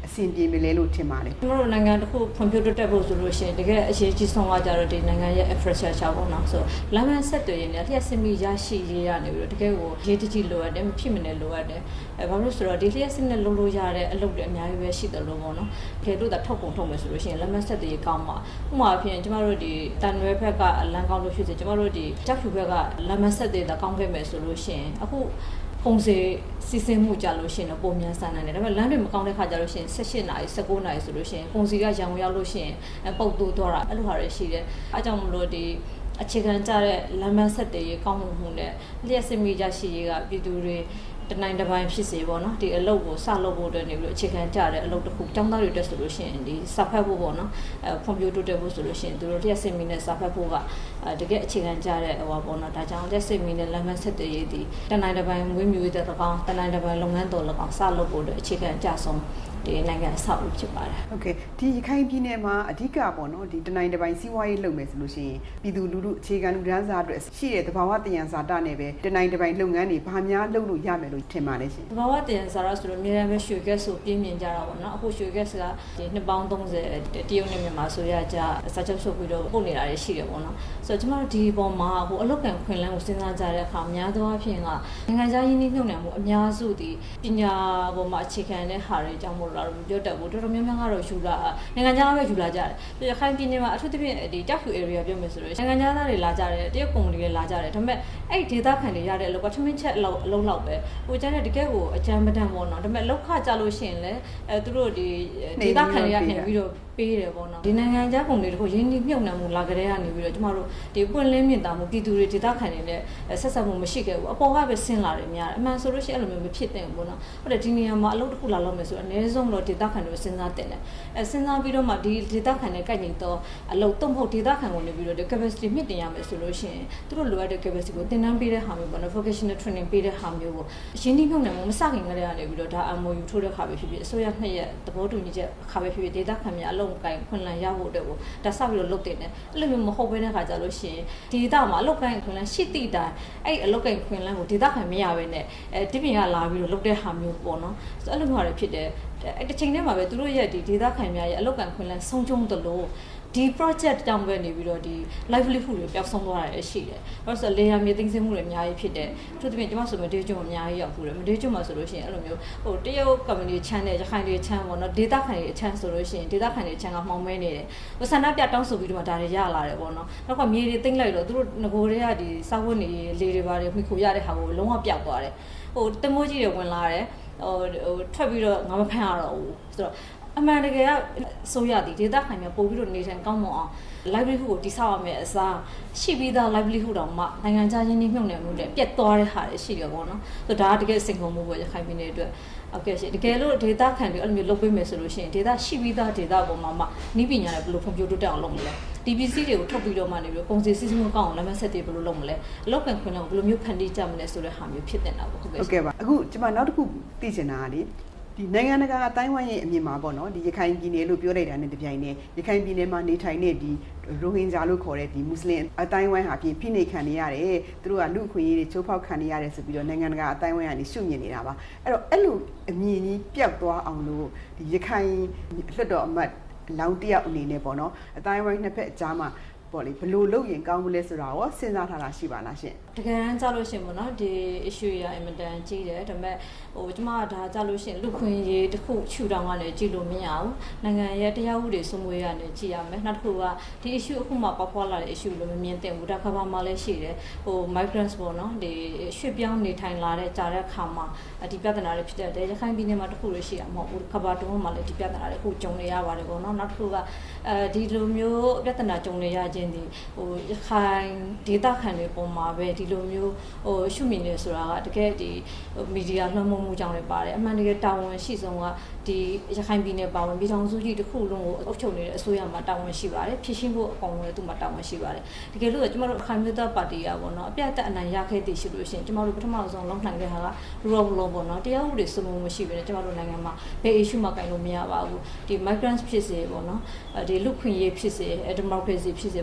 အဆင်ပြေမလဲလို့ထင်ပါတယ်ကျွန်တော်တို့နိုင်ငံတစ်ခုဖွံ့ဖြိုးတိုးတက်ဖို့ဆိုလို့ရှိရင်တကယ်အရေးကြီးဆုံးကကြတော့ဒီနိုင်ငံရဲ့ infrastructure ပေါ့နော်ဆိုလမ်းမဆက်တွေနဲ့လျှက်စစ်မိရရှိရေးရနေပြီးတော့တကယ်ကိုရေးတကြီးလိုအပ်တယ်မဖြစ်မနေလိုအပ်တယ်ဘာလို့ဆိုတော့ဒီလျှက်စစ်နဲ့လုံးလို့ရတဲ့အလုပ်တွေအများကြီးပဲရှိတယ်လို့ပေါ့နော်တကယ်လို့ဒါထုတ်ကုန်ထုတ်မယ်ဆိုလို့ရှိရင်လမ်းမဆက်တွေကောင်းမှာဥပမာအဖြစ်ကျွန်တော်တို့ဒီတန်ရွယ်ဘက်ကလမ်းကောင်းလို့ဖြစ်စေကျွန်တော်တို့ဒီကြောက်ဖြူဘက်ကလမ်းမဆက်တွေကောင်းခဲ့မယ်ဆိုလို့ရှိရင်အခုပုံစံစီစဉ်မှုကြလို့ရှိရင်တော့ပုံမြန်ဆန်နေတယ်ဒါပေမဲ့လမ်းတွေမကောင်းတဲ့ခါကြလို့ရှိရင်18နာရီ19နာရီဆိုလို့ရှိရင်ပုံစီကရံဝင်ရောက်လို့ရှိရင်ပုတ်တိုးသွားတာအဲ့လိုဟာတွေရှိတယ်အားကြောင့်မလို့ဒီအခြေခံကြတဲ့လမ်းမဆက်တွေကောင်းမှုနဲ့လျှက်စစ်မိရရှိရေးကပြည်သူတွေတနိုင်တစ်ပိုင်းဖြစ်စေပေါ့နော်ဒီအလုပ်ကိုစလုပ်ဖို့အတွက်နေပြီးအခြေခံကြတဲ့အလုပ်တစ်ခုကျောင်းသားတွေတက်ဆိုလို့ရှိရင်ဒီစာဖတ်ဖို့ပေါ့နော်ဖွံ့ဖြိုးတိုးတက်ဖို့ဆိုလို့ရှိရင်သူတို့လျှက်စစ်မိနဲ့စာဖတ်ဖို့ကတကယ်အခြေခံကြတဲ့ဟိုပေါ့နော်ဒါကြောင့်လျှက်စစ်မိနဲ့လမ်းမဆက်တွေရေးဒီတနိုင်တစ်ပိုင်းမွေးမြူရေးတဲ့ကောင်တနိုင်တစ်ပိုင်းလုပ်ငန်းတော်၎င်းစလုပ်ဖို့အတွက်အခြေခံကြဆုံးဒီနိုင်ငံအဆောက်အဦဖြစ်ပါတယ်။ Okay ဒီရခိုင်ပြည်နယ်မှာအဓိကပေါ့နော်ဒီတနိုင်တစ်ပိုင်းစီးပွားရေးလုပ်မယ်ဆိုလို့ရှိရင်ပြည်သူလူထုအခြေခံလူတန်းစားအတွက်ရှိတဲ့သဘာဝတယံဇာတနဲ့ပဲတနိုင်တစ်ပိုင်းလုပ်ငန်းတွေဘာများလုပ်လို့ရမယ်လို့ထင်ပါတယ်ရှင်။သဘာဝတယံဇာတဆိုတော့အများကြီးပဲရွှေကက်ဆိုပြင်းမြင်ကြတာပေါ့နော်။အခုရွှေကက်ကဒီနှစ်ပေါင်း30တရုတ်နဲ့မြန်မာဆိုရကြစာချုပ်ချုပ်ပြီးတော့ပို့နေတာတွေရှိတယ်ပေါ့နော်။ဆိုတော့ကျမတို့ဒီပေါ်မှာဟိုအလုပ်ကံခွင့်လန်းကိုစဉ်းစားကြတဲ့အခါများသောအားဖြင့်ကနိုင်ငံခြားရင်းနှီးမြှုပ်နှံမှုအများစုဒီပညာပေါ်မှာအခြေခံတဲ့ဟာတွေကြောင့်မို့လို့ပြောတတ်ဘူးတော်တော်များများကတော့ယူလာနိုင်ငံခြားပဲယူလာကြတယ်ရခိုင်ပြည်နယ်မှာအထူးသဖြင့်ဒီတောက်ဖြူ area ပြောမယ်ဆိုလို့နိုင်ငံခြားသားတွေလာကြတယ်တရုတ်ကုမ္ပဏီတွေလာကြတယ်ဒါပေမဲ့အဲ့ဒီဒေသခံတွေရတဲ့အလုပ်ကထမင်းချက်အလုံးလောက်ပဲဟိုကျန်တဲ့တကယ်ကိုအကြမ်းပဒံပေါ့နော်ဒါပေမဲ့လောက်ခကြလို့ရှိရင်လည်းသူတို့ဒီဒေသခံတွေရနေပြီးတော့ပေးတယ်ပေါ့နော်ဒီနိုင်ငံခြားကုမ္ပဏီတို့ရင်းနှီးမြှုပ်နှံမှုလာကြတဲ့ကနေပြီးတော့ကျမတို့ဒီပွင့်လင်းမြင့်တာမှုပြည်သူတွေဒေသခံတွေနဲ့ဆက်ဆက်မှုမရှိခဲ့ဘူးအပေါ်ကပဲဆင်းလာတယ်များတယ်အမှန်ဆိုလို့ရှိရင်အဲ့လိုမျိုးမဖြစ်သင့်ဘူးပေါ့နော်ဟုတ်တယ်ဒီနေရာမှာအလုပ်တစ်ခုလာလုပ်မယ်ဆိုတော့အနည်းဆုံးတော့ဒေသခံတွေစဉ်းစားတင်တယ်စဉ်းစားပြီးတော့မှဒီဒေသခံနဲ့ကိုက်ညီတော့အလုပ်တော့မဟုတ်ဒေသခံကိုနေပြီးတော့ဒီ capacity မြင့်တင်ရမယ်ဆိုလို့ရှိရင်သူတို့လိုအပ်တဲ့ capacity ကိုသင်တန်းပေးတဲ့ဟာမျိုးပေါ့နော် vocational training ပေးတဲ့ဟာမျိုးကိုရင်းနှီးမြှုပ်နှံမှုမစခင်ကတည်းကနေပြီးတော့ဒါ MOU ထိုးတဲ့ခါပဲဖြစ်ဖြစ်အစိုးရနှစ်ရက်သဘောတူညီချက်ခါပဲဖြစ်ဖြစ်ဒေသခံများအလုပ်ကိုင်ခွင့်လန်းရဖို့အတွက်ကိုဒါစပြီးတော့လုပ်တင်တယ်အဲ့လိုမျိုးမဟုတ်ဘဲတဲ့ခါကြလို့ရှိရင်ဒေသမှာအလုပ်ကိုင်ခွင့်လန်းရှိတိတိုင်းအဲ့အလုပ်ကိုင်ခွင့်လန်းကိုဒေသခံမရဘဲနဲ့တပြင်းကလာပြီးတော့လုပ်တဲ့ဟာမျိုးပေါ့နော်ဆိုအဲ့လိုမျိုးတွေဖြစ်တယ်အဲ့တစ်ချိန်တည်းမှာပဲသူတို့ရဲ့ဒီဒေသခံများရဲ့အလုပ်ကံခွင့်လန်းဆုံးရှုံးသလိုဒီ project တောင်ပဲနေပြီးတော့ဒီ livelihood တွေပျောက်ဆုံးသွားတာလည်းရှိတယ်။ဘာလို့ဆိုလေယာဉ်မြေသိမ်းဆည်းမှုတွေအများကြီးဖြစ်တယ်။သူတို့ပြင်ကျွန်မဆိုမဒေးကျွန်းအများကြီးရောက်ဘူးလေ။မဒေးကျွန်းမှာဆိုလို့ရှိရင်အဲ့လိုမျိုးဟိုတရုတ် company ချမ်းတဲ့ရခိုင်တွေချမ်းပေါ့နော်ဒေသခံတွေအချမ်းဆိုလို့ရှိရင်ဒေသခံတွေချမ်းကမှောင်မဲနေတယ်။ဟိုဆန္ဒပြတောင်းဆိုပြီးတော့ဒါတွေရလာတယ်ပေါ့နော်။နောက်ကမြေတွေသိမ်းလိုက်တော့သူတို့ငကိုတွေကဒီစာဝတ်နေလေတွေပါတယ်မိခိုရတဲ့ဟာကိုလုံးဝပျောက်သွားတယ်။ဟိုတမိုးကြီးတွေဝင်လာတယ်။ဟိုထွက်ပြီးတော့ငါမဖမ်းရတော့ဘူးဆိုတော့အမှန်တကယ်ကဆိုရသည်ဒေသခံများပို့ပြီးတော့နေထိုင်ကောင်းမွန်အောင် livelihood ကိုတိဆောက်ရမယ်အစားရှိပြီးသား livelihood တောင်မှနိုင်ငံခြားရင်းနှီးမြှုပ်နှံမှုတွေပြတ်သွားတဲ့ဟာတွေရှိတယ်ပေါ့နော်ဆိုတော့ဒါကတကယ်စိန်ခေါ်မှုပဲရခိုင်ပြည်နယ်အတွက်ဟုတ်ကဲ့ရှင်တကယ်လို့ဒေသခံတွေအဲ့လိုမျိုးလုပ်ပေးမယ်ဆိုလို့ရှိရင်ဒေသရှိပြီးသားဒေသပေါ်မှာနီးပညာတွေဘယ်လိုဖွံ့ဖြိုးတိုးတက်အောင်လုပ်မလဲ DPC တွေကိုထုတ်ပြီးတော့မှနေပြီးပုံစံစီစဉ်မှုကောင်းအောင်လက်မှတ်ဆက်တွေဘယ်လိုလုပ်မလဲအလောက်ကန်ခွင့်တော့ဘယ်လိုမျိုးဖန်တီးကြမလဲဆိုတဲ့ဟာမျိုးဖြစ်တင်တာပေါ့ဟုတ်ကဲ့ဟုတ်ကဲ့ပါအခုကျွန်မနောက်တစ်ခုသိချင်တာကလေဒီနိုင်ငံတကာအတိုင်းဝိုင်းရဲ့အမြင်မှာပေါ့နော်ဒီရခိုင်ပြည်နယ်လို့ပြောလိုက်တာနဲ့တပြိုင်နက်ရခိုင်ပြည်နယ်မှာနေထိုင်တဲ့ဒီရိုဟင်ဂျာလို့ခေါ်တဲ့ဒီမွတ်စလင်အတိုင်းဝိုင်းဟာပြင်ဖိနှိပ်ခံနေရတယ်သူတို့ကလူအခွင့်အရေးတွေချိုးဖောက်ခံနေရတယ်ဆိုပြီးတော့နိုင်ငံတကာအတိုင်းဝိုင်းကနေရှုမြင်နေတာပါအဲ့တော့အဲ့လိုအမြင်ကြီးပျောက်သွားအောင်လို့ဒီရခိုင်လွှတ်တော်အမတ်လောင်းတယောက်အနေနဲ့ပေါ့နော်အတိုင်းဝိုင်းနှစ်ဖက်အကြားမှာပေါ့လေဘလို့လုပ်ရင်ကောင်းမလဲဆိုတာရောစဉ်းစားထားတာရှိပါလားရှင်တကယ်တမ်းကြားလို့ရှင်ပေါ့နော်ဒီ issue ရအင်မတန်ကြီးတယ်ဒါပေမဲ့ဟိုကျမကဒါကြားလို့ရှင်လူခွင့်ရေးတစ်ခုခြူတောင်ကလည်းကြည့်လို့မရဘူးနိုင်ငံရဲ့တရားဥပဒေစိုးမိုးရေးကနေကြည့်ရမယ်နောက်တစ်ခုကဒီ issue အခုမှပေါက်ဖွာလာတဲ့ issue လို့မမြင်သင့်ဘူးဒါကဘာမှလည်းရှိတယ်ဟို migrants ပေါ့နော်ဒီရွှေ့ပြောင်းနေထိုင်လာတဲ့ကြားတဲ့ခါမှာဒီပြဿနာတွေဖြစ်တဲ့ရခိုင်ပြည်နယ်မှာတစ်ခုလို့ရှိရမဟုတ်ဘူးကဘာတုံးမှာလည်းဒီပြဿနာတွေအခုကြုံနေရပါတယ်ပေါ့နော်နောက်တစ်ခုကဒီလိုမျိုးပြဿနာကြုံနေရခြင်းဒီဟိုရခိုင်ဒေသခံတွေပုံမှာပဲဒီလိုမျိုးဟိုရှုမြင်နေဆိုတာကတကယ်ဒီမီဒီယာလွှမ်းမိုးမှုကြောင့်လည်းပါတယ်အမှန်တကယ်တာဝန်ရှိဆုံးကဒီရခိုင်ပြည်နယ်ပါဝင်ပြည်ထောင်စုကြီးတစ်ခုလုံးကိုအုပ်ချုပ်နေတဲ့အစိုးရမှာတာဝန်ရှိပါတယ်ဖြစ်ရှင်းဖို့အကောင်လည်းသူ့မှာတာဝန်ရှိပါတယ်တကယ်လို့ကျမတို့ရခိုင်မျိုးသားပါတီကပေါ့နော်အပြတ်အနိုင်ရခဲ့တည်ရှိလို့ရှိရင်ကျမတို့ပထမဆုံးလောက်နိုင်တဲ့ဟာကရူရောဘလောပေါ့နော်တရားဥပဒေစိုးမိုးမှုရှိပြီလေကျမတို့နိုင်ငံမှာဘယ် issue မှကင်လို့မရပါဘူးဒီ migrants ဖြစ်စေပေါ့နော်ဒီလူခွင့်ရေးဖြစ်စေ democracy ဖြစ်စေ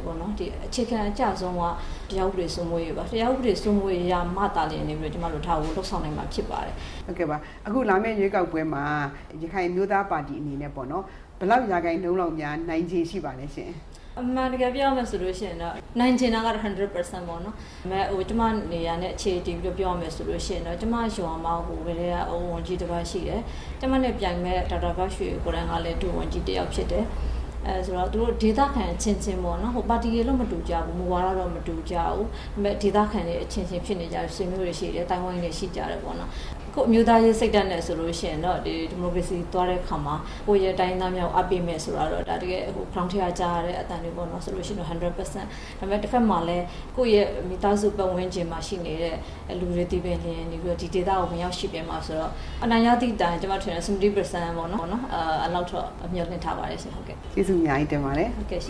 ပေါ့နော်ဒီအခြေခံအကျဆုံးကတရားဥပဒေစိုးမိုးရေးပါတရားဥပဒေစိုးမိုးရေးရမှတာလျင်နေပြီးတော့ကျမတို့ထားကိုလှုပ်ဆောင်နိုင်မှာဖြစ်ပါတယ်ဟုတ်ကဲ့ပါအခုလာမယ့်ရွေးကောက်ပွဲမှာရခိုင်မျိုးသားပါတီအနေနဲ့ပေါ့နော်ဘယ်လောက်ရာခိုင်နှုန်းလောက်များနိုင်ခြေရှိပါလဲရှင်အမှန်တကယ်ပြောရမယ်ဆိုလို့ရှိရင်တော့နိုင်ချင်တာက 100% ပေါ့နော်။ဒါပေမဲ့ကျမနေရာနဲ့အခြေတည်ပြီးပြောရမယ်ဆိုလို့ရှိရင်တော့ကျမရွာမှာဝယ်တဲ့ဝန်ကြီးတစ်ပါးရှိတယ်။ကျမနဲ့ပြိုင်မဲ့ဒေါက်တာဘရွှေကိုယ်တိုင်ကလည်းဒုဝန်ကြီးတစ်ယောက်ဖြစ်တယ်။ဆိုတော့သူတို့ဒေသခံချင်းချင်းပေါ့နော်ဟိုပါတီတွေလို့မတူကြဘူးမူဝါဒတော့မတူကြဘူးဒါပေမဲ့ဒေသခံတွေအချင်းချင်းဖြစ်နေကြဆွေမျိုးတွေရှိတယ်တိုင်ဝမ်တွေရှိကြတယ်ပေါ့နော်ကိုအမျိုးသားရေးစိတ်ဓာတ်နဲ့ဆိုလို့ရှိရင်တော့ဒီမိုကရေစီသွားတဲ့ခါမှာကိုရဲ့တိုင်းသားများကိုအပိမဲ့ဆိုတော့ဒါတကယ်ဟို ground ထရကြားရတဲ့အတန်တွေပေါ့နော်ဆိုလို့ရှိရင် 100% ဒါပေမဲ့တစ်ဖက်မှာလည်းကိုရဲ့မိသားစုပတ်ဝန်းကျင်မှာရှိနေတဲ့လူတွေတည်ပင်လျင်နေပြီးတော့ဒီဒေသကိုဝင်ရောက်ရှိပြန်မှာဆိုတော့အနိုင်ရသည့်တိုင်ကျွန်မထင်တယ် 70% ပေါ့နော်အလောက်တော့အမြတ်နဲ့ထားပါတယ်ရှင်ဟုတ်ကဲ့ကျေးဇူးအများကြီးတင်ပါတယ်ဟုတ်ကဲ့ရှင်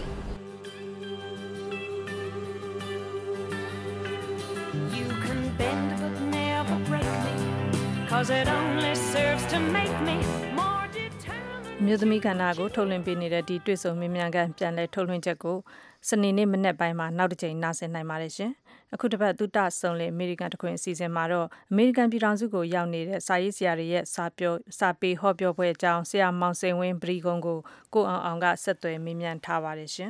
You can bend but never break me cause it only serves to make me more determined မြို့သမီးကဏ္ဍကိုထုတ်လွှင့်ပေးနေတဲ့ဒီတွေ့ဆုံမြင်မြန်ကန်ပြန်လဲထုတ်လွှင့်ချက်ကိုစနေနေ့မနေ့ပိုင်းမှာနောက်တစ်ချိန်နားဆင်နိုင်ပါတယ်ရှင်အခုတစ်ပတ်သုတဆုံလေအမေရိကန်တခွင်အစီအစဉ်မှာတော့အမေရိကန်ပြည်ထောင်စုကိုရောက်နေတဲ့စာရေးဆရာတွေရဲ့စာပေဟောပြောပွဲအကြောင်းဆရာမောင်စိန်ဝင်းပရီကုံကိုအောင်ကဆက်သွယ်မေးမြန်းထားပါတယ်ရှင်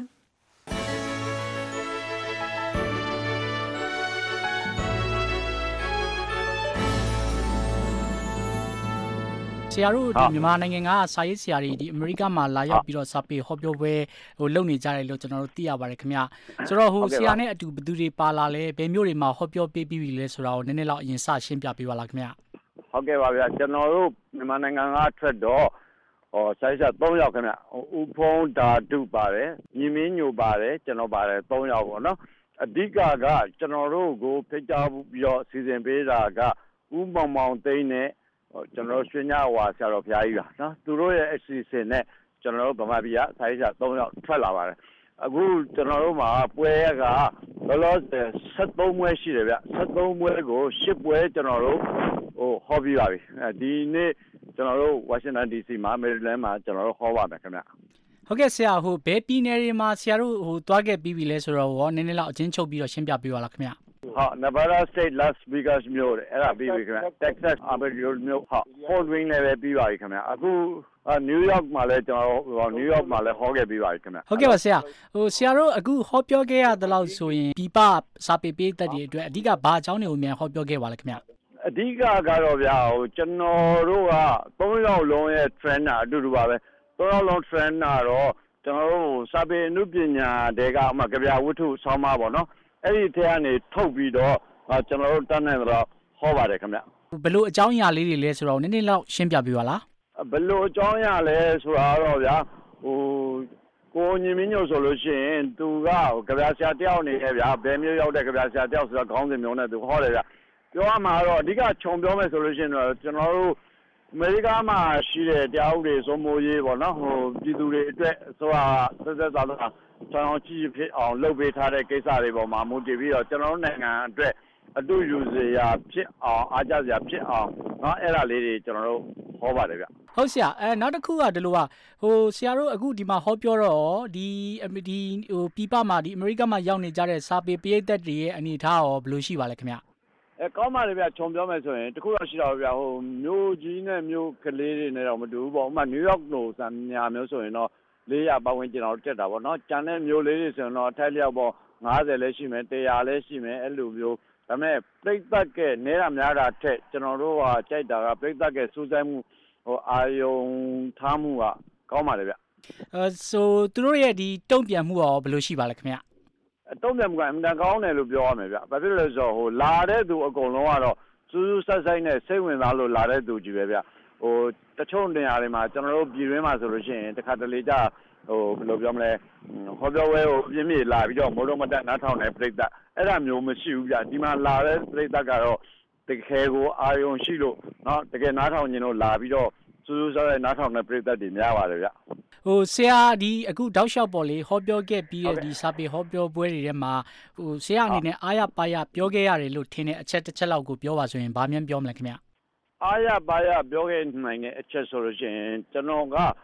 ဆရာတို့ဒီမြန်မာနိုင်ငံကစာရေးဆရာတွေဒီအမေရိကမှာလာရောက်ပြီးတော့စာပေဟောပြောပွဲလုပ်နေကြတယ်လို့ကျွန်တော်တို့သိရပါတယ်ခင်ဗျဆိုတော့ဆရာနဲ့အတူဘယ်သူတွေပါလာလဲဘယ်မျိုးတွေမှာဟောပြောပေးပြီးပြီလဲဆိုတာကိုနည်းနည်းလောက်အရင်စရှင်းပြပေးပါလားခင်ဗျဟုတ်ကဲ့ပါဗျာကျွန်တော်တို့မြန်မာနိုင်ငံကထွက်တော့စာရေးဆရာ3ယောက်ခင်ဗျဦးဖုံးဓာတုပါတယ်ညီမင်းညိုပါတယ်ကျွန်တော်ပါတယ်3ယောက်ပေါ့နော်အဓိကကကျွန်တော်တို့ကိုဖိတ်ကြားပြီးတော့စီစဉ်ပေးတာကဦးမောင်မောင်သိန်းနဲ့ကျွန်တော်ရွှေညဝါဆရာတော်ဘုရားကြီးပါနော်သူတို့ရဲ့အစီအစဉ်နဲ့ကျွန်တော်တို့ဗမာပြည်ကစာရေးဆရာ3ယောက်ထွက်လာပါတယ်အခုကျွန်တော်တို့မှာပွဲကလောလောဆယ်73ပွဲရှိတယ်ဗျ73ပွဲကို10ပွဲကျွန်တော်တို့ဟောပြီးပါပြီဒီနေ့ကျွန်တော်တို့ဝါရှင်တန် DC မှာမေရီလန်းမှာကျွန်တော်တို့ဟောပါမယ်ခင်ဗျဟုတ်ကဲ့ဆရာဘယ်ပြည်နယ်တွေမှာဆရာတို့သွားခဲ့ပြီးပြီလဲဆိုတော့နည်းနည်းလောက်အချင်းချုပ်ပြီးတော့ရှင်းပြပေးပါလားခင်ဗျ Nevada State Las Vegas မြို့အဲ့ဒါပြီးပြီခင်ဗျ Texas Amarillo မြို့Fort Wayne လည်းပဲပြီးပါပြီခင်ဗျအခုNew York မှာလည်းကျွန်တော်New York မှာလည်းဟောခဲ့ပြီးပါပြီခင်ဗျဟုတ်ကဲ့ပါဆရာဆရာတို့အခုဟောပြောခဲ့ရတဲ့လောက်ဆိုရင်ပြပစာပေပေးသက်တွေအတွက်အဓိကဘာအကြောင်းတွေကိုမြန်ဟောပြောခဲ့ပါလဲခင်ဗျအဓိကကတော့ဗျာကျွန်တော်တို့က3ယောက်လုံးရဲ့ trainer အတူတူပါပဲ3ယောက်လုံး trainer တော့ကျွန်တော်တို့စာပေအနုပညာတွေကမှကြပြဝတ္ထုဆောင်းပါပေါ့နော်အဲ့ဒီထဲကနေထုတ်ပြီးတော့ကျွန်တော်တို့တန်းနိုင်တော့ဟောပါတယ်ခင်ဗျဘယ်လိုအကြောင်းအရာလေးတွေလဲဆိုတော့နည်းနည်းလောက်ရှင်းပြပေးပါလားဘယ်လိုအကြောင်းအရာလဲဆိုတာတော့ဗျာကိုညီမင်းညို့ဆိုလို့ရှိရင်သူကကြပြဆရာတယောက်နေတယ်ဗျာဘယ်မျိုးရောက်တဲ့ကြပြဆရာတယောက်ဆိုတော့ခေါင်းစဉ်မျိုးနဲ့သူဟောတယ်ဗျာပြောရမှာတော့အဓိကခြုံပြောမယ်ဆိုလို့ရှိရင်တော့ကျွန်တော်တို့အမေရိကမှာရှိတဲ့တရားဥပဒေစိုးမိုးရေးပေါ့နော်ပြည်သူတွေအတွက်ဆိုတာသက်သာသာဆောင်းကြည့်ဖြစ်အောင်လုပ်ပေးထားတဲ့ကိစ္စတွေပေါ်မှာမူတည်ပြီးတော့ကျွန်တော်တို့နိုင်ငံအတွက်အတူယူစရာဖြစ်အောင်အားကြစရာဖြစ်အောင်အဲ့ဒါလေးတွေကျွန်တော်တို့ဟောပါတယ်ဗျဟုတ်ဆရာနောက်တစ်ခုကဒီလိုကဆရာတို့အခုဒီမှာဟောပြောတော့ဒီပြည်ပမှာဒီအမေရိကမှာရောက်နေကြတဲ့စာပေပရိသတ်တွေရဲ့အနေအထားရောဘယ်လိုရှိပါလဲခင်ဗျကောင်းပါလေဗျခြုံပြောမယ်ဆိုရင်တခုတော့ရှိတာဗျမြို့ကြီးနဲ့မြို့ကလေးတွေနဲ့တော့မတူဘူးပေါ့ဥပမာနယူးယောက်လိုစံညာမျိုးဆိုရင်တော့400ပတ်ဝန်းကျင်တော့တက်တာပေါ့နော်ကျန်တဲ့မြို့လေးတွေဆိုရင်တော့အထက်လျောက်ပေါ့50လည်းရှိမယ်100လည်းရှိမယ်အဲ့လိုမျိုးဒါပေမဲ့ပြိတ္တကဲနဲတာများတာထက်ကျွန်တော်တို့ကကြိုက်တာကပြိတ္တကဲစူးစိုက်မှုအာယုံထားမှုကကောင်းပါလေဗျဆိုသူတို့ရဲ့ဒီတုံ့ပြန်မှုရောဘယ်လိုရှိပါလဲခင်ဗျတုံ့ပြန်မှုကအမှန်တန်ကောင်းတယ်လို့ပြောရမယ်ဗျဘာဖြစ်လို့လဲဆိုတော့လာတဲ့သူအကုန်လုံးကတော့စူးစူးစိုက်စိုက်နဲ့စိတ်ဝင်စားလို့လာတဲ့သူကြီးပဲဗျတချို့နေရာတွေမှာကျွန်တော်တို့ပြည်တွင်းမှာဆိုလို့ရှိရင်တစ်ခါတလေကြာဘယ်လိုပြောမလဲဟောပြောပွဲကိုပြင်းပြလာပြီးတော့မိုးလုံးမတက်နားထောင်တဲ့ပြိတ္တအဲ့ဒါမျိုးမရှိဘူးဗျဒီမှာလာတဲ့ပြိတ္တကတော့တကယ်ကိုအာယုံရှိလို့တကယ်နားထောင်ခြင်းလို့လာပြီးတော့စူးစူးစိုက်စိုက်နားထောင်တဲ့ပြိတ္တတွေများပါတယ်ဗျဆရာဒီအခုတောက်လျှောက်ပေါ်လေဟောပြောခဲ့ပြီးတဲ့ဒီစာပေဟောပြောပွဲတွေထဲမှာဆရာအနေနဲ့အားရပါရပြောခဲ့ရတယ်လို့ထင်တဲ့အချက်တစ်ချက်လောက်ကိုပြောပါဆိုရင်ဘာမှပြောမလဲခင်ဗျအားရပါရပြောခဲ့နိုင်တဲ့အချက်ဆိုလို့ရှိရင်ကျွန်တော်က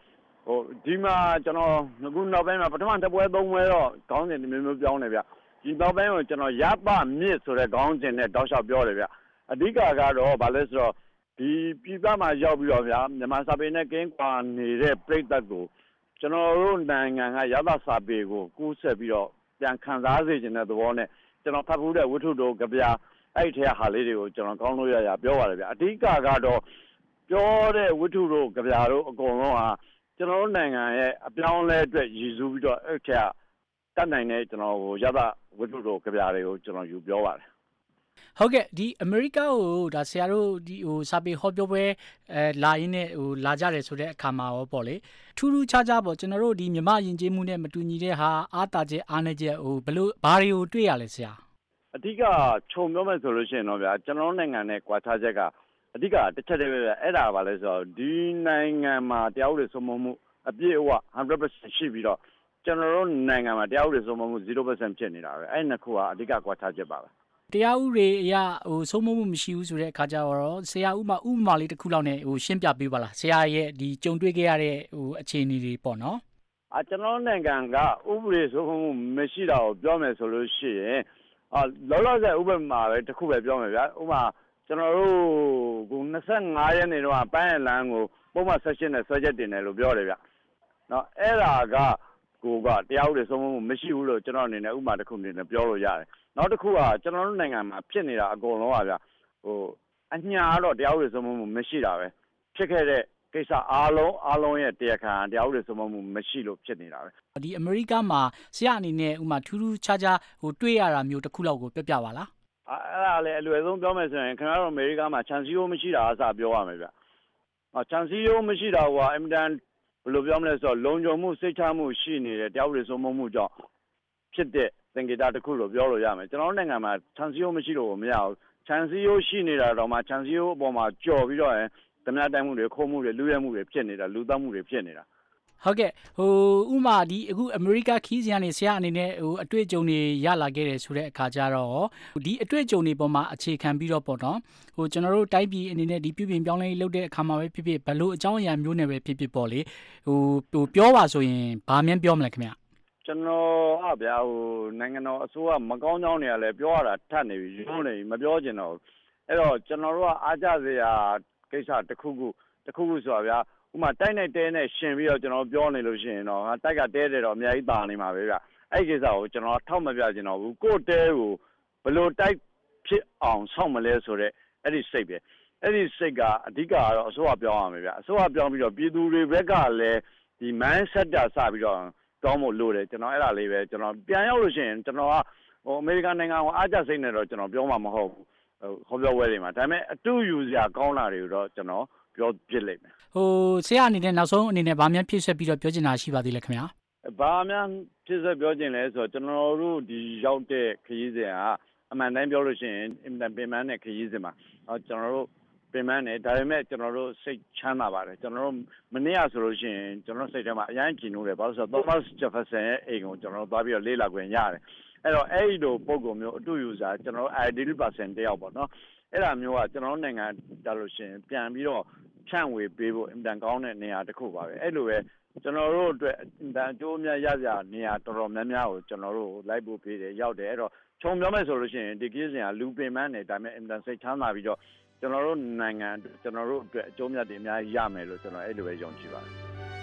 ဒီမှာကျွန်တော်အခုနောက်ပိုင်းမှာပထမတစ်ပွဲသုံးပွဲတော့ခေါင်းစဉ်မျိုးပြောင်းနေဗျဒီနောက်ပိုင်းကိုကျွန်တော်ရပမြစ်ဆိုတဲ့ခေါင်းစဉ်နဲ့တောက်လျှောက်ပြောတယ်ဗျအဓိကကတော့ဗာလဲဆိုတော့ဒီပြည်ပမှာရောက်ပြီးတော့ဗျမြန်မာစာပေနဲ့ကင်းကွာနေတဲ့ပြည်သက်ကိုကျွန်တော်တို့နိုင်ငံကရသစာပေကိုကူးဆက်ပြီးတော့ပြန်ခံစားစေခြင်းတဲ့သဘောနဲ့ကျွန်တော်ဖတ်ဖို့တဲ့ဝတ္ထုတို့ကြပြအဲ့ထဲဟာလေးတွေကိုကျွန်တော်ကောင်းလို့ရပြောပါတယ်ဗျအဓိကကတော့ပြောတဲ့ဝတ္ထုတို့ကြပြတို့အကုန်လုံးဟာကျွန်တော်တို့နိုင်ငံရဲ့အပြောင်းလဲအတွက်ရည်စူးပြီးတော့အဲ့ထဲတတ်နိုင်တဲ့ကျွန်တော်ရသဝတ္ထုတို့ကြပြတွေကိုကျွန်တော်ယူပြောပါတယ်ဟုတ်ကဲ့ဒီအမေရိကကိုဒါဆရာတို့ဒီစာပေဟောပြောပွဲလာရင်းနဲ့လာကြတယ်ဆိုတဲ့အခါမှာရောပေါ့လေထူးထူးခြားခြားပေါ့ကျွန်တော်တို့ဒီမြမယဉ်ကျေးမှုနဲ့မတူညီတဲ့ဟာအားတာချက်အားနေချက်ဘယ်လိုဘာတွေကိုတွေ့ရလဲဆရာအဓိကခြုံပြောမယ်ဆိုလို့ရှိရင်တော့ဗျာကျွန်တော်နိုင်ငံနဲ့ကွာခြားချက်ကအဓိကတစ်ချက်တည်းပဲအဲ့ဒါပါလဲဆိုတော့ဒီနိုင်ငံမှာတရားဥပဒေစိုးမိုးမှုအပြည့်အဝ 100% ရှိပြီးတော့ကျွန်တော်တို့နိုင်ငံမှာတရားဥပဒေစိုးမိုးမှု 0% ဖြစ်နေတာပဲအဲ့နှစ်ခုကအဓိကကွာခြားချက်ပါပဲတရားဥပဒေအရစိုးမိုးမှုမရှိဘူးဆိုတဲ့အခါကျတော့ဆရာဥပမာလေးတစ်ခုလောက်နဲ့ရှင်းပြပေးပါလားဆရာရဲ့ဒီကြုံတွေ့ခဲ့ရတဲ့အခြေအနေတွေပေါ့နော်ကျွန်တော်နိုင်ငံကဥပဒေစိုးမိုးမှုမရှိတာကိုပြောမယ်ဆိုလို့ရှိရင်လောလောဆယ်ဥပမာပဲတစ်ခုပဲပြောမယ်ဗျာဥပမာကျွန်တော်တို့က25ရက်နေ့တော့ပန်းရလန်းကိုပုံမှန်16နဲ့ဆွဲချက်တင်တယ်လို့ပြောတယ်ဗျနော်အဲ့ဒါကတရားဥပဒေစိုးမိုးမှုမရှိဘူးလို့ကျွန်တော်အနေနဲ့ဥပမာတစ်ခုအနေနဲ့ပြောလို့ရတယ်နောက်တစ်ခုကကျွန်တော်တို့နိုင်ငံမှာဖြစ်နေတာအကုန်လုံးပါဗျအညာတော့တရားဥပဒေစိုးမိုးမှုမရှိတာပဲဖြစ်ခဲ့တဲ့ကိစ္စအားလုံးရဲ့တရားခံတရားဥပဒေစိုးမိုးမှုမရှိလို့ဖြစ်နေတာပဲဒီအမေရိကမှာဆရာအနေနဲ့ဥပမာထူးထူးခြားခြားတွေ့ရတာမျိုးတစ်ခုလောက်ကိုပြောပြပါလားအဲ့ဒါလည်းအလွယ်ဆုံးပြောမယ်ဆိုရင်ခင်ဗျားတို့အမေရိကမှာခြံစည်းရိုးမရှိတာအစပြောရမယ်ဗျခြံစည်းရိုးမရှိတာကအင်မတန်ဘယ်လိုပြောမလဲဆိုတော့လုံခြုံမှုစိတ်ချမှုရှိနေတဲ့တရားဥပဒေစိုးမိုးမှုကြောင့်ဖြစ်တဲ့သင်္ကေတတစ်ခုလို့ပြောလို့ရမယ်ကျွန်တော်တို့နိုင်ငံမှာခြံစည်းရိုးမရှိလို့မရဘူးခြံစည်းရိုးရှိနေတာတော့မှခြံစည်းရိုးအပေါ်မှာကြော်ပြီးတော့ဓမြတိုင်းမှုတွေခိုးမှုတွေလူရဲမှုတွေဖြစ်နေတာလူသတ်မှုတွေဖြစ်နေတာဟုတ်ကဲ့ဥမာဒီအခုအမေရိကခီးစရာနေဆရာအနေနဲ့အတွေ့အကြုံတွေရလာခဲ့တယ်ဆိုတဲ့အခါကျတော့ဒီအတွေ့အကြုံတွေပေါ်မှာအခြေခံပြီးတော့ပေါ့နော်ကျွန်တော်တို့တိုင်းပြည်အနေနဲ့ဒီပြုပြင်ပြောင်းလဲရေးလုပ်တဲ့အခါမှာပဲဖြစ်ဖြစ်ဘယ်လိုအကြောင်းအရာမျိုးနဲ့ပဲဖြစ်ဖြစ်ပေါ့လေပြောပါဆိုရင်ဘာမှပြောမလဲခင်ဗျကျွန်တော်ဗျာနိုင်ငံတော်အစိုးရမကောင်းကြောင်းတွေကလည်းပြောရတာထပ်နေပြီရုံးနေပြီမပြောချင်တော့အဲ့တော့ကျွန်တော်တို့ကအားကြစရာကိစ္စတစ်ခုဆိုတာဗျာဥမာတိုက်နဲ့တဲနဲ့ရှင်ပြီးတော့ကျွန်တော်ပြောနေလို့ရှိရင်တော့တိုက်ကတဲတယ်တော့အများကြီးတာနေမှာပဲဗျအဲ့ကိစ္စကိုကျွန်တော်ထောက်မပြချင်တော့ဘူးကိုတဲကိုဘယ်လိုတိုက်ဖြစ်အောင်ဆောက်မလဲဆိုတော့အဲ့ဒီစိတ်ပဲအဲ့ဒီစိတ်ကအဓိကကတော့အစိုးရပြောင်းရမယ်ဗျအစိုးရပြောင်းပြီးတော့ပြည်သူတွေဘက်ကလည်းဒီ mindset တာစပြီးတော့တောင်းဖို့လိုတယ်ကျွန်တော်အဲ့ဒါလေးပဲကျွန်တော်ပြန်ရောက်လို့ရှိရင်ကျွန်တော်ကအမေရိကန်နိုင်ငံကိုအားကျစိတ်နဲ့တော့ကျွန်တော်ပြောမှာမဟုတ်ဘူးဟောပြောပွဲတွေမှာဒါပေမဲ့အတူယူစရာကောင်းတာတွေကိုတော့ကျွန်တော်ပြောပြလိုက်မယ်ဆရာအနေနဲ့နောက်ဆုံးအနေနဲ့ဗာများဖြည့်ဆွက်ပြီးတော့ပြောချင်တာရှိပါသေးလဲခင်ဗျာဗာများဖြည့်ဆွက်ပြောချင်လဲဆိုတော့ကျွန်တော်တို့ဒီရောက်တဲ့ခရီးစဉ်ကအမှန်တိုင်းပြောလို့ရှိရင်အင်တန်ပင်ပန်းတဲ့ခရီးစဉ်မှာကျွန်တော်တို့ပင်ပန်းတယ်ဒါပေမဲ့ကျွန်တော်တို့စိတ်ချမ်းသာပါတယ်ကျွန်တော်တို့မနေ့ကဆိုလို့ရှိရင်ကျွန်တော်စိတ်ထဲမှာအရင်ကြည်နိုးတယ်ဘာလို့ဆိုတော့ Thomas Jefferson ရဲ့အိမ်ကိုကျွန်တော်သွားပြီးတော့လေ့လာခွင့်ရတယ်အဲ့တော့အဲ့ဒီလိုပုံကုံမျိုးအတူယူစားကျွန်တော် ideal person တယောက်ပေါ့နော်အဲ့ဒါမျိုးကကျွန်တော်နိုင်ငံဒါလို့ရှိရင်ပြန်ပြီးတော့ဖြန့်ဝေပေးဖို့အင်တန်ကောင်းတဲ့နေရာတစ်ခုပါပဲအဲ့လိုပဲကျွန်တော်တို့အတွက်အင်တန်အကျိုးအမြတ်ရကြနေရာတော်တော်များများကိုကျွန်တော်တို့လိုက်ဖို့ပေးတယ်ရောက်တယ်အဲ့တော့ခြုံပြောမယ်ဆိုလို့ရှိရင်ဒီကိစ္စကလူပင်ပန်းနေဒါပေမဲ့အင်တန်စိတ်ချမ်းသာပြီးတော့ကျွန်တော်တို့နိုင်ငံကျွန်တော်တို့အတွက်အကျိုးအမြတ်တွေအများကြီးရမယ်လို့ကျွန်တော်အဲ့လိုပဲယုံကြည်ပါတယ်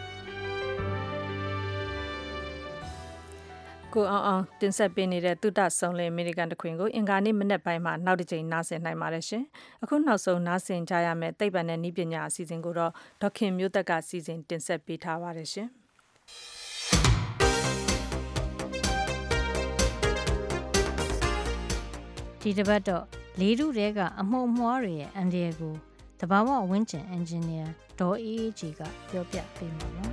ကိုအောင်တင်ဆက်ပေးနေတဲ့သုတဆုံလင်အမေရိကန်တခွင်ကိုအင်္ဂါနေ့မနေ့ပိုင်းမှာနောက်တစ်ချိန်နားဆင်နိုင်ပါတယ်ရှင်။အခုနောက်ဆုံးနားဆင်ကြရမယ့်သိပ္ပံနဲ့နည်းပညာအစီအစဉ်ကိုတော့ဒေါခင်မျိုးသက်ကစီစဉ်တင်ဆက်ပေးထားပါတယ်ရှင်။ဒီတစ်ပတ်တော့လေးထုတဲကအမှုန့်အမွှားတွေရဲ့အန်ဒီယာကိုတဘာဝဝင်းကျင်အင်ဂျင်နီယာဒေါ်အေးအေးကြီးကပြောပြပေးမှာပါ။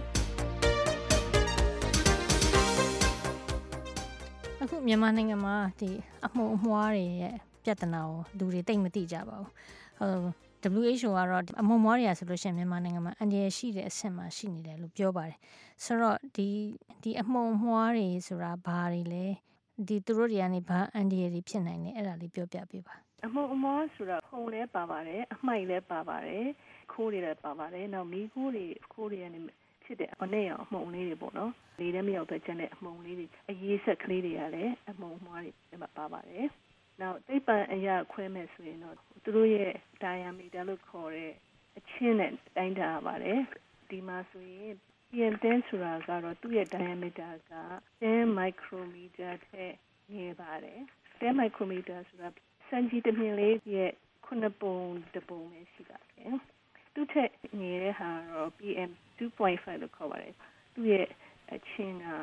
အခုမြန်မာနိုင်ငံမှာဒီအမှုန့်အမွှားတွေရဲ့ပြဿနာကိုလူတွေသိမသိကြပါဘူး။ WHO ကတော့အမှုန့်အမွှားတွေကဆိုလို့ရှိရင်မြန်မာနိုင်ငံမှာအန်ဒီယာရှိတဲ့အဆင့်မှာရှိနေတယ်လို့ပြောပါတယ်။ဆိုတော့ဒီအမှုန့်အမွှားတွေဆိုတာဘာတွေလဲဒီသူတို့တွေကနေဘာအန်ဒီယာတွေဖြစ်နိုင်လဲအဲ့ဒါလေးပြောပြပေးပါအမှုန့်အမွှားဆိုတာဖုံလဲပါပါတယ်အမှိုက်လဲပါပါတယ်ခိုးတွေလည်းပါပါတယ်နောက်မီးခိုးတွေကနေဖြဖြစ်တဲ့အနည်းအောင်အမှုန်လေးတွေပေါ့နော်လေထဲမရောက်တဲ့ချက်နဲ့အမှုန်လေးတွေအရေးဆက်ကလေးတွေကလည်းအမှုန်မွှားတွေမှာပါပါတယ်နောက်သိပ္ပံအရာခွဲမဲ့ဆိုရင်တော့သူတို့ရဲ့ diameter လို့ခေါ်တဲ့အချင်းနဲ့တိုင်းတာရပါတယ်ဒီမှာဆိုရင် PM10 ဆိုတာကတော့သူ့ရဲ့ diameter က10 micrometer ထက်ငယ်ပါတယ်10 micrometer ဆိုတာစံကြီးတစ်မြင်လေးရဲ့9ပုံတစ်ပုံပဲရှိပါတယ်သူ့ထက်ငယ်တဲ့ဟာတော့ PM2.5 လို့ခေါ်ပါတယ်သူ့ရဲ့အချင်းက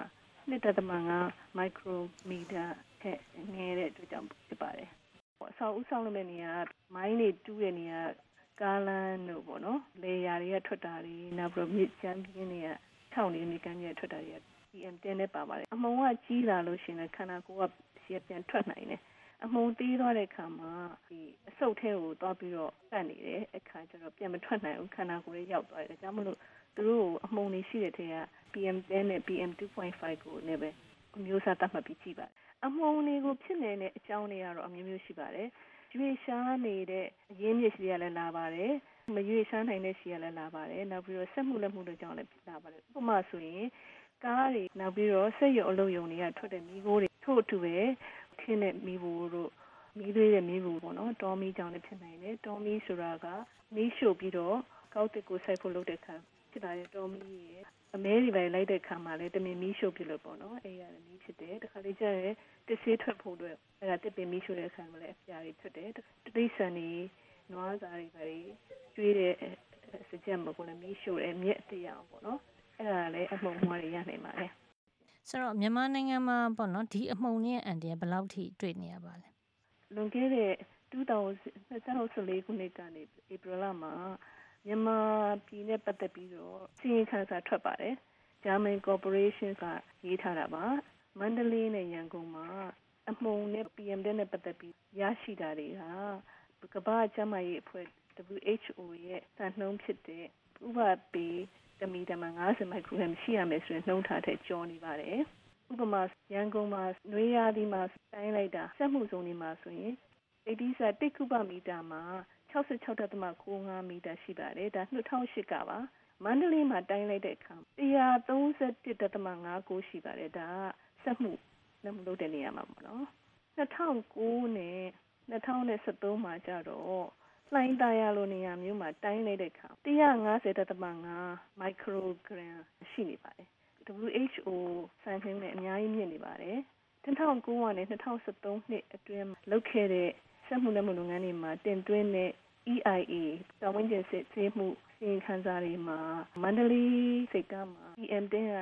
2.5 micrometer ထက်ငယ်တဲ့အတွက်ကြောင့်ဖြစ်ပါတယ်အဆောက်အဦဆောက်လုပ်တဲ့နေရာမိုင်းတွေတူးတဲ့နေရာကားလမ်းတို့ပေါ့နော်လေယာတွေကထွက်တာတွေနောက်ပြီးမြစ်ချမ်းပြင်းတွေကထောင်နေမြေကမ်းပြထွက်တာတွေက PM10 နဲ့ပါပါတယ်အမုံကကြီးလာလို့ရှိရင်ခန္ဓာကိုယ်ကရှေ့ပြန်ထွက်နိုင်တယ်အမုံသေးသွားတဲ့အခါမှာဒီအဆုတ်ထဲကိုသွားပြီးတော့ပတ်နေတယ်အခါကျတော့ပြန်မထွက်နိုင်ဘူးခန္ဓာကိုယ်ရဲ့ရောက်သွားတယ်ဒါကြောင့်မလို့သူတို့အမုံတွေရှိတဲ့ထဲက PM10 နဲ့ PM2.5 ကိုလည်းပဲမျိုးစားသတ်မှတ်ပြီးကြည့်ပါတယ်အမုံတွေကိုဖြစ်နေတဲ့အကြောင်းတွေကတော့အမျိုးမျိုးရှိပါတယ်ရွေရှားနေတဲ့အရင်းမြစ်ရှိရလည်းလာပါတယ်မရွေရှားနိုင်တဲ့ရှိရလည်းလာပါတယ်နောက်ပြီးတော့ဆက်မှုလက်မှုတွေကြောင့်လည်းလာပါတယ်ဥပမာဆိုရင်ကားတွေနောက်ပြီးတော့စက်ရုံအလုပ်ရုံတွေကထွက်တဲ့မီးခိုးတွေထို့အတူပဲခင်းတဲ့မီးဘူတို့မီးသွေးတဲ့မီးဘူပေါ့နော်တောမီးကြောင့်လည်းဖြစ်နိုင်တယ်တောမီးဆိုတာကမီးရှို့ပြီးတော့ကောက်တစ်ကိုစိုက်ဖို့လုပ်တဲ့အခါဖြစ်လာတဲ့တောမီးရဲ့အမဲတွေပဲလိုက်တဲ့အခါမှာလည်းတမင်မီးရှို့ပြလို့ပေါ့နော်အဲ့ရမီးဖြစ်တယ်တခါလေကျရင်တစ်ဆေးထွက်ဖို့အတွက်အဲ့ဒါတစ်ပင်မီးရှို့တဲ့အခါမှာလည်းအပြာတွေထွက်တယ်တိဆန်တွေနွားစာတွေပဲကျွေးတဲ့စကြက်မကိုလည်းမီးရှို့တယ်မြက်တရားပေါ့နော်အဲ့ဒါလည်းအမှုန်မွှားတွေရနိုင်ပါတယ်ဆိုတော့မြန်မာနိုင်ငံမှာပေါ့နော်ဒီအမှုန်ရဲ့အန်တရာဘယ်လောက်ထိတွေ့နေရပါလဲလွန်ခဲ့တဲ့2014ခုနှစ်ကနေဧပြီလမှာမြန်မာပြည်နဲ့ပတ်သက်ပြီးတော့စီရင်ခံစာထွက်ပါတယ်ဂျာမန် corporation ကရေးထားတာပါမန္တလေးနဲ့ရန်ကုန်မှာအမှုန်နဲ့ PM10 နဲ့ပတ်သက်ပြီးရရှိတာတွေကကမ္ဘာ့ကျန်းမာရေးအဖွဲ့ WHO ရဲ့စံနှုန်းဖြစ်တဲ့ဥပပေတမီတမ50 microgram ရှိရမယ်ဆိုရင်နှုန်းထားထက်ကျော်နေပါတယ်ဥပမာရန်ကုန်မှာနွေရာသီမှာတိုင်းလိုက်တာစက်မှုဇုံတွေမှာဆိုရင်တိတိကျတိကုပမီတာမှာ66.95 မီတာရှိပါတယ်ဒါ2008ကပါမန္တလေးမှာတိုင်းလိုက်တဲ့အခါ131.59ရှိပါတယ်ဒါကစက်မှုလက်မှုလုပ်တဲ့နေရာမှာပေါ့နော်2009နဲ့2013မှာကျတော့လှိုင်းသားရလိုနေရာမျိုးမှာတိုင်းလိုက်တဲ့အခါ150.5 မိုက်ခရိုဂရမ်ရှိနေပါတယ် WHO စံနှုန်းနဲ့အများကြီးမြင့်နေပါတယ်2009နဲ့2013နှစ်အတွင်းလုပ်ခဲ့တဲ့စက်မှုလက်မှုလုပ်ငန်းတွေမှာတင်သွင်းတဲ့ EIA တာဝန်ကျစစ်ဆေးမှုစီရင်ခံစာတွေမှာမန္တလေးစိတ်ကမ်းမှာ PM10 က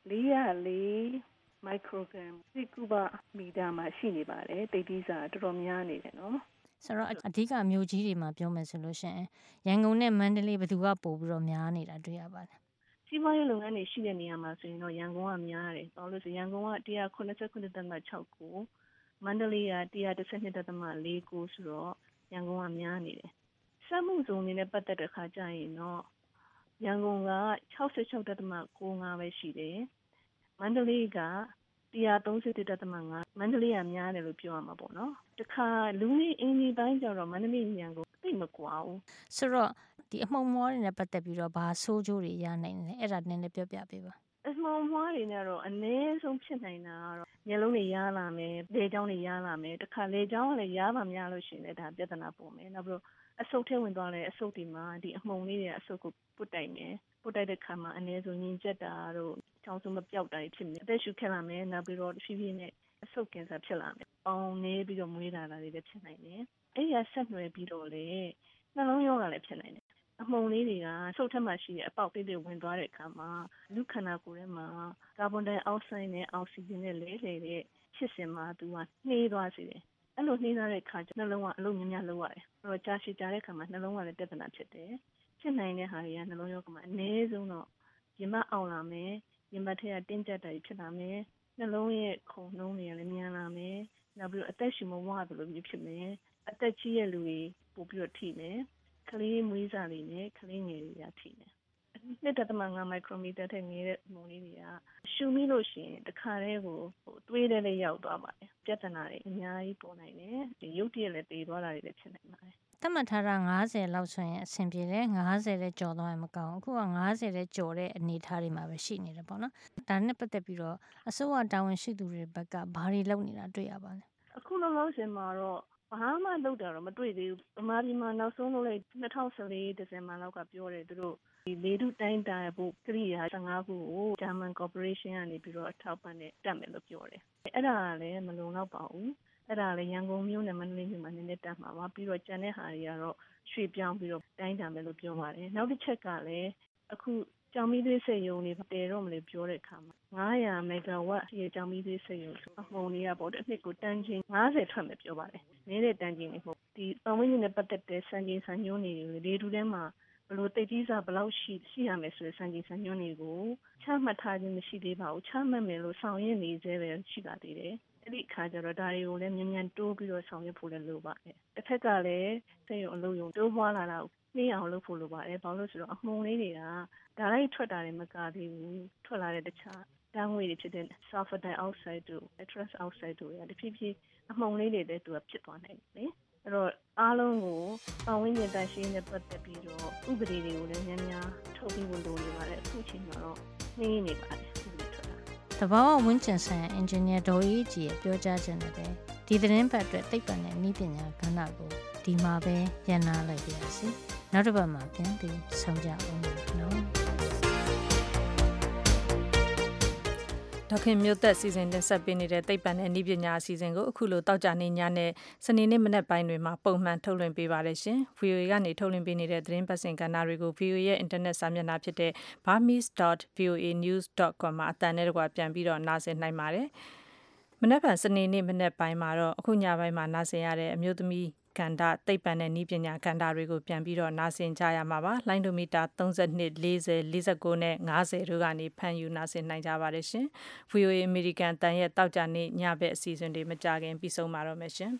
404 မိုက်ခရိုဂရမ်စိကုဘမီတာမှာရှိနေပါတယ်တိတ်တိစာတော်တော်များနေတယ်နော်ဆိုတော့အဓိကမြို့ကြီးတွေမှာပြောမယ်ဆိုလို့ရှိရင်ရန်ကုန်နဲ့မန္တလေးဘယ်သူကပို့ပြီးတော့များနေတာတွေ့ရပါလဲစီးပွားရေးလုပ်ငန်းတွေရှိတဲ့နေရာမှာဆိုရင်တော့ရန်ကုန်ကများတယ်ဘာလို့လဲဆိုရန်ကုန်က189.69မန္တလေးက112.49ဆိုတော့ရန်ကုန်ကများနေတယ်စက်မှုဇုံတွေနဲ့ပတ်သက်တဲ့ခါကျရင်တော့ရန်ကုန်က66.95ပဲရှိတယ်မန္တလေးက131.5မန္တလေးကများတယ်လို့ပြောရမှာပေါ့နော်တခါလူကြီးအင်းကြီးပိုင်းကျတော့မန္တလေးရန်ကုန်သိမကွာဘူးဆိုတော့ဒီအမှုန်မွှားတွေနဲ့ပတ်သက်ပြီးတော့ဘာဆိုးကျိုးတွေရနိုင်လဲအဲ့ဒါနည်းနည်းပြောပြပေးပါအမှုန်မွှားတွေနဲ့တော့အနည်းဆုံးဖြစ်နိုင်တာကတော့မျက်လုံးတွေရားလာမယ်လေကြောင်းတွေရားလာမယ်တခါလေကြောင်းကလည်းရားပါများလို့ရှိရင်လည်းဒါပြဿနာပေါ်မယ်နောက်ပြီးအဆုတ်ထဲဝင်သွားတဲ့အဆုတ်တွေမှာဒီအမှုန်လေးတွေအဆုတ်ကိုပုတ်တိုက်မယ်ပုတ်တိုက်တဲ့ခါမှာအနည်းဆုံးညင်ကျက်တာတို့ချောင်းစုံမပြောက်တာဖြစ်မယ်အသက်ရှူခက်လာမယ်နောက်ပြီးတော့ဖြည်းဖြည်းနဲ့အဆုတ်ကင်ဆာဖြစ်လာမယ်ပေါင်နေပြီးတော့မွေးလာတာတွေလည်းဖြစ်နိုင်တယ်အဲ့ရဆက်နွယ်ပြီးတော့လေနှလုံးရောဂါလည်းဖြစ်နိုင်တယ်အမှုန်လေးတွေကဆုတ်ထက်မှရှိတဲ့အပေါက်လေးတွေဝင်သွားတဲ့အခါမှာလူခန္ဓာကိုယ်ထဲမှာကာဗွန်ဒိုင်အောက်ဆိုဒ်နဲ့အောက်ဆီဂျင်နဲ့လဲလှယ်တဲ့ဖြစ်စဉ်မှာသူကနှေးသွားစေတယ်အဲ့လိုနှေးသွားတဲ့အခါကျနှလုံးကအလုပ်များများလုပ်ရတယ်အဲ့တော့ကြာရှည်ကြာတဲ့အခါမှာနှလုံးကလည်းပြဿနာဖြစ်တယ်ဖြစ်နိုင်တဲ့ဟာတွေကနှလုံးရောဂါမှာအနည်းဆုံးတော့ရင်မအောင်လာမယ်ရင်မထက်ကတင်းကျပ်တာဖြစ်လာမယ်နှလုံးရဲ့ခုန်နှုန်းတွေကလည်းမြန်လာမယ်နောက်ပြီးတော့အသက်ရှူမဝသလိုမျိုးဖြစ်မယ်အသက်ကြီးရဲ့လူတွေပို့ပြီးတော့ထိမယ်ကလေးမွေးစားတွေနဲ့ကလေးငယ်တွေကထိတယ်2.5 မိုက်ခရိုမီတာထက်ငယ်တဲ့မှုန်လေးတွေကရှူမိလို့ရှိရင်တခါတည်းကိုသွေးထဲလည်းရောက်သွားပါတယ်ပြဿနာတွေအများကြီးပေါ်နိုင်တယ်ရုပ်တရက်လည်းတည်သွားတာတွေလည်းဖြစ်နိုင်ပါတယ်သတ်မှတ်ထားတာ90လောက်ဆိုရင်အဆင်ပြေတယ်90တဲ့ကြော်တော့မကောင်းအခုက90တဲ့ကြော်တဲ့အနေအထားတွေမှာပဲရှိနေတယ်ပေါ့နော်ဒါနဲ့ပတ်သက်ပြီးတော့အစိုးရတာဝန်ရှိသူတွေဘက်ကဘာတွေလုပ်နေတာတွေ့ရပါလဲအခုလောလောဆယ်မှာတော့ဘာမှလုပ်တာတော့မတွေ့သေးဘူးဗမာပြည်မှာနောက်ဆုံးလုပ်လိုက်2014ဒီဇင်ဘာလောက်ကပြောတယ်သူတို့ဒီလေထုတိုင်းတာဖို့ကိရိယာ15ခုကို German Corporation ကနေပြီးတော့အထောက်ပံ့နဲ့တက်မယ်လို့ပြောတယ်အဲ့ဒါလည်းမလုံလောက်ပါဘူးအဲ့ဒါလည်းရန်ကုန်မြို့နဲ့မန္တလေးမြို့မှာနည်းနည်းတက်မှာပါပြီးတော့ကျန်တဲ့ဟာတွေကတော့ရွှေ့ပြောင်းပြီးတော့တိုင်းတာမယ်လို့ပြောပါတယ်နောက်တစ်ချက်ကလည်းအခုကြောင်မီးသွေးစက်ရုံတွေတည်တော့မလို့ပြောတဲ့အခါမှာ900မဂါဝတ်ရဲ့ကြောင်မီးသွေးစက်ရုံဆိုအမှုန်တွေကပေါ့တစ်နှစ်ကိုတန်းချင်း50ထွက်မယ်ပြောပါတယ်နေတဲ့တန်းချင်းတွေပေါ့ဒီပတ်ဝန်းကျင်နဲ့ပတ်သက်တဲ့စံချိန်စံညွှန်းတွေလေထူထဲမှာဘလို့တိတ်ကြီးစားဘလောက်ရှိရမယ်ဆိုတဲ့စံချိန်စံညွှန်းတွေကိုချမှတ်ထားခြင်းမရှိသေးပါဘူးချမှတ်မယ်လို့ဆောင်ရွက်နေသေးပဲရှိပါသေးတယ်အဲ့ဒီအခါကျတော့ဒါတွေကိုလည်းမြန်မြန်တိုးပြီးတော့ဆောင်ရွက်ဖို့လည်းလိုပါတယ်တစ်ဖက်ကလည်းစက်ရုံအလုပ်ရုံတိုးပွားလာတာကိုနှေးအောင်လုပ်ဖို့လိုပါတယ်ဘာလို့ဆိုတော့အမှုန်လေးတွေကဒါလိုက်ထွက်တာတွေမကသေးဘူးထွက်လာတဲ့တခြားဓာတ်ငွေတွေဖြစ်တဲ့ sulfur dioxide တို့ nitrous oxide တို့ရတဖြည်းဖြည်းအမှုန်လေးတွေလည်းသူကဖြစ်သွားနိုင်တယ်လေအဲ့တော့အားလုံးကိုပတ်ဝန်းကျင်တိုင်းရှင်းနဲ့ပတ်သက်ပြီးတော့ဥပဒေတွေကိုလည်းများများထုတ်ပြီးဝင်လို့နေပါတယ်အခုချိန်မှာတော့နှေးနေပါတယ်ဥပဒေထွက်တာသဘာဝဝန်းကျင်ဆိုင်ရာအင်ဂျင်နီယာဒေါ်အေးကြီးရဲ့ပြောကြားချက်နဲ့ပဲဒီသတင်းပတ်အတွက်သိပ္ပံနဲ့နည်းပညာကဏ္ဍကိုဒီမှာပဲရန်နာလိုက်ပါရစေနောက်တစ်ပတ်မှာပြန်ပြီးဆုံကြအောင်နော်ဒေါခင်မျိုးသက်စီစဉ်တင်ဆက်ပေးနေတဲ့သိပ္ပံနဲ့နည်းပညာအစီအစဉ်ကိုအခုလိုတောက်ကြနေညနဲ့စနေနေ့မနက်ပိုင်းတွေမှာပုံမှန်ထုတ်လွှင့်ပေးပါတယ်ရှင် VOA ကနေထုတ်လွှင့်ပေးနေတဲ့သတင်းပတ်စဉ်ကဏ္ဍတွေကို VOA ရဲ့ internet စာမျက်နှာဖြစ်တဲ့ burmese.voanews.com မှာအသံနဲ့တကွာပြန်ပြီးတော့နားဆင်နိုင်ပါတယ်မနက်ဖြန်စနေနေ့မနက်ပိုင်းမှာတော့အခုညပိုင်းမှာနားဆင်ရတဲ့အမျိုးသမီးကဏ္ဍသိပ္ပံနဲ့နည်းပညာကဏ္ဍတွေကိုပြန်ပြီးတော့နားဆင်ကြရမှာပါလိုင်းဒိုမီတာ32 40 49နဲ့50တို့ကနေဖန်ယူနားဆင်နိုင်ကြပါတယ်ရှင် VOA American တန်ရဲ့တောက်ကြနေညဘက်အစီအစဉ်တွေမကြခင်ပြီးဆုံးပါတော့မယ်ရှင်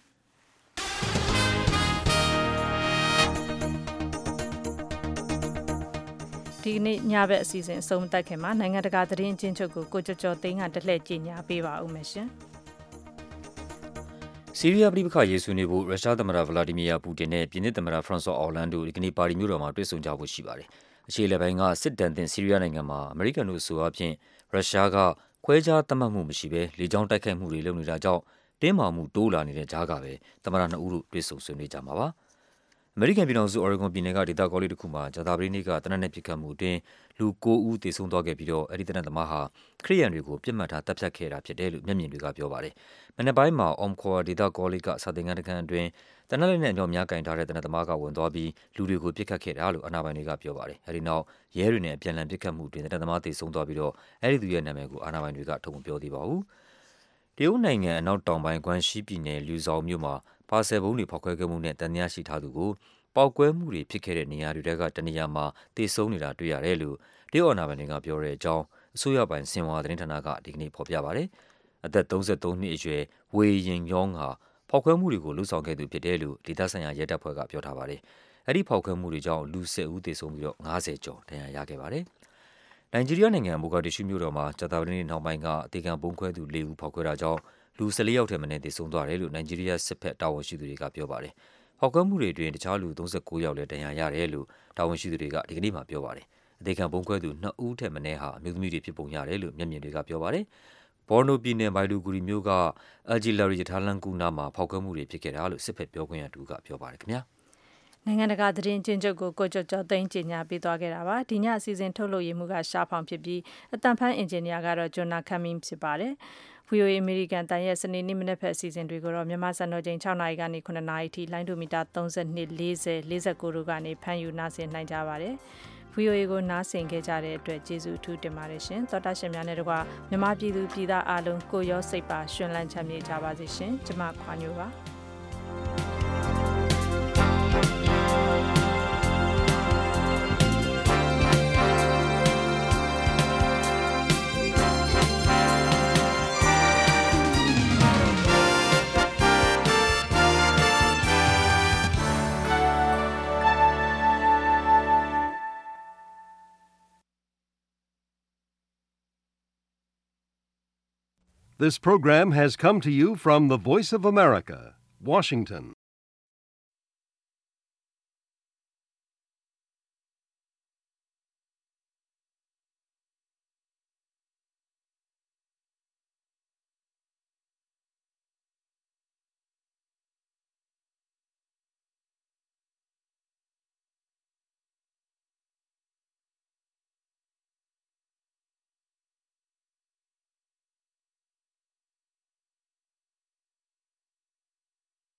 ဒီနေ့ညဘက်အစီအစဉ်အဆုံးသတ်ခင်မှာနိုင်ငံတကာသတင်းအကျဉ်းချုပ်ကိုကျော်ကျော်သိန်းကတလှည့်ကြီးညာပေးပါဦးမယ်ရှင်ဆီးရီးယားပြည်ပခါယေဆွေးနေဖို့ရုရှားသမ္မတဗလာဒီမီယာပူတင်နဲ့ပြင်သစ်သမ္မတဖရန့်ဆွာအော်လန်ဒိုဒီကနေ့ပါရီမြို့တော်မှာတွေ့ဆုံကြဖို့ရှိပါတယ်။အရှေ့အလယ်ပိုင်းကစစ်ဒဏ်သင့်ဆီးရီးယားနိုင်ငံမှာအမေရိကန်တို့ဆိုအပြင်ရုရှားကခွဲခြားသတ်မှတ်မှုမရှိဘဲလေကြောင်းတိုက်ခိုက်မှုတွေလုပ်နေတာကြောင့်တင်းမာမှုတိုးလာနေတဲ့ကြားကပဲသမ္မတနှစ်ဦးတို့တွေ့ဆုံဆွေးနွေးကြမှာပါ။အမေရိကန်ပြည်ထောင်စုအော်ရီဂွန်ပြည်နယ်ကဒေသကောလိပ်တစ်ခုမှာဂျာတာပတိနေ့ကတနက်နေ့ပစ်ခတ်မှုအတွင်းလူ9ဦးသေဆုံးသွားခဲ့ပြီးတော့အဲ့ဒီတနက်သမားဟာခရီးရန်တွေကိုပြစ်မှတ်ထားတပ်ဖြတ်ခဲ့တာဖြစ်တယ်လို့မျက်မြင်တွေကပြောပါတယ်။မနေ့ပိုင်းမှာအုံခွာဒေသကောလိပ်ကစာသင်ခန်းတစ်ခန်းအတွင်းတနက်နေ့နဲ့အမြောက်များကင်ထားတဲ့တနက်သမားကဝင်သွားပြီးလူတွေကိုပြစ်ခတ်ခဲ့တာလို့အနာပိုင်တွေကပြောပါတယ်။အဲဒီနောက်ရဲတွေနဲ့အပြန်အလှန်ပြစ်ခတ်မှုအတွင်းတနက်သမားသေဆုံးသွားပြီးတော့အဲ့ဒီသူရဲ့နာမည်ကိုအနာပိုင်တွေကထုတ်မပြောသေးပါဘူး။တရုတ်နိုင်ငံအနောက်တောင်ပိုင်းကွမ်ရှီပြည်နယ်လူဆောင်မြို့မှာပါဆယ်ဘုံတွေဖောက်ခွဲခဲ့မှုနဲ့တန်တရားရှိထားသူကိုပောက်ကွဲမှုတွေဖြစ်ခဲ့တဲ့နေရာတွေကတနေရာမှာတေဆုံးနေတာတွေ့ရတယ်လို့တရုတ်အာဏာပိုင်တွေကပြောတဲ့အကြောင်းအစိုးရပိုင်ဆင်ဟွာသတင်းဌာနကဒီကနေ့ဖော်ပြပါတယ်။အသက်33နှစ်အရွယ်ဝေရင်ယောင်းဟာဖောက်ခွဲမှုတွေကိုလှုပ်ဆောင်ခဲ့သူဖြစ်တယ်လို့ဒေသဆိုင်ရာရဲတပ်ဖွဲ့ကပြောထားပါတယ်။အဲဒီဖောက်ခွဲမှုတွေကြောင့်လူ10ဦးသေဆုံးပြီးတော့90ကျော်ဒဏ်ရာရခဲ့ပါတယ်။နိုင်ဂျီးရီးယားနိုင်ငံမိုဂါဒစ်ရှူးမြို့တော်မှာကြာသပတေးနေ့နောက်ပိုင်းကအသေးခံဘုံခွဲသူ4ဦးဖောက်ခွဲတာကြောင့်လူ14ယောက်ထက်မနည်းသေဆုံးသွားတယ်လို့နိုင်ဂျီးရီးယားစစ်ဖက်တာဝန်ရှိသူတွေကပြောပါတယ်။ဖောက်ခွဲမှုတွေအတွင်းတခြားလူ39ယောက်လည်းဒဏ်ရာရတယ်လို့တာဝန်ရှိသူတွေကဒီကနေ့မှပြောပါတယ်။အသေးခံဘုံခွဲသူ2ဦးထက်မနည်းဟာအမျိုးသမီးတွေဖြစ်ပုံရတယ်လို့မျက်မြင်တွေကပြောပါတယ်။ဘော်နိုပြည်နယ်မိုင်လူဂူရီမြို့ကအယ်ဂျီလာရီရထားလမ်းကူနာမှာဖောက်ခွဲမှုတွေဖြစ်ခဲ့တာလို့စစ်ဖက်ပြောခွင့်ရသူကပြောပါတယ်ခင်ဗျာ။နိုင်ငံတကာသတင်းကျဉ်းချုပ်ကိုကျော်ကျော်သိန်းကြီးညာပေးသွားခဲ့တာပါဒီညအစီအစဉ်ထုတ်လုပ်ရမှုကရှားဖောင်ဖြစ်ပြီးအတန်ဖန်အင်ဂျင်နီယာကတော့ဂျွန်နာခမ်မင်းဖြစ်ပါတယ်VOA American တန်ရဲ့စနေနေ့မနက်ဖက်အစီအစဉ်တွေကိုတော့မြန်မာစံတော်ချိန်6နာရီကနေ9နာရီထိလိုင်းဒိုမီတာ32 40 49တို့ကနေဖမ်းယူနားဆင်နိုင်ကြပါတယ်VOA ကိုနားဆင်ခဲ့ကြတဲ့အတွက်ကျေးဇူးအထူးတင်ပါတယ်ရှင်သောတာရှင်များနဲ့တကွာမြန်မာပြည်သူပြည်သားအားလုံးကိုရောစိတ်ပါရှင်လန်းချမ်းမြေ့ကြပါစေရှင်ကျမခွာညိုပါ This program has come to you from the Voice of America, Washington.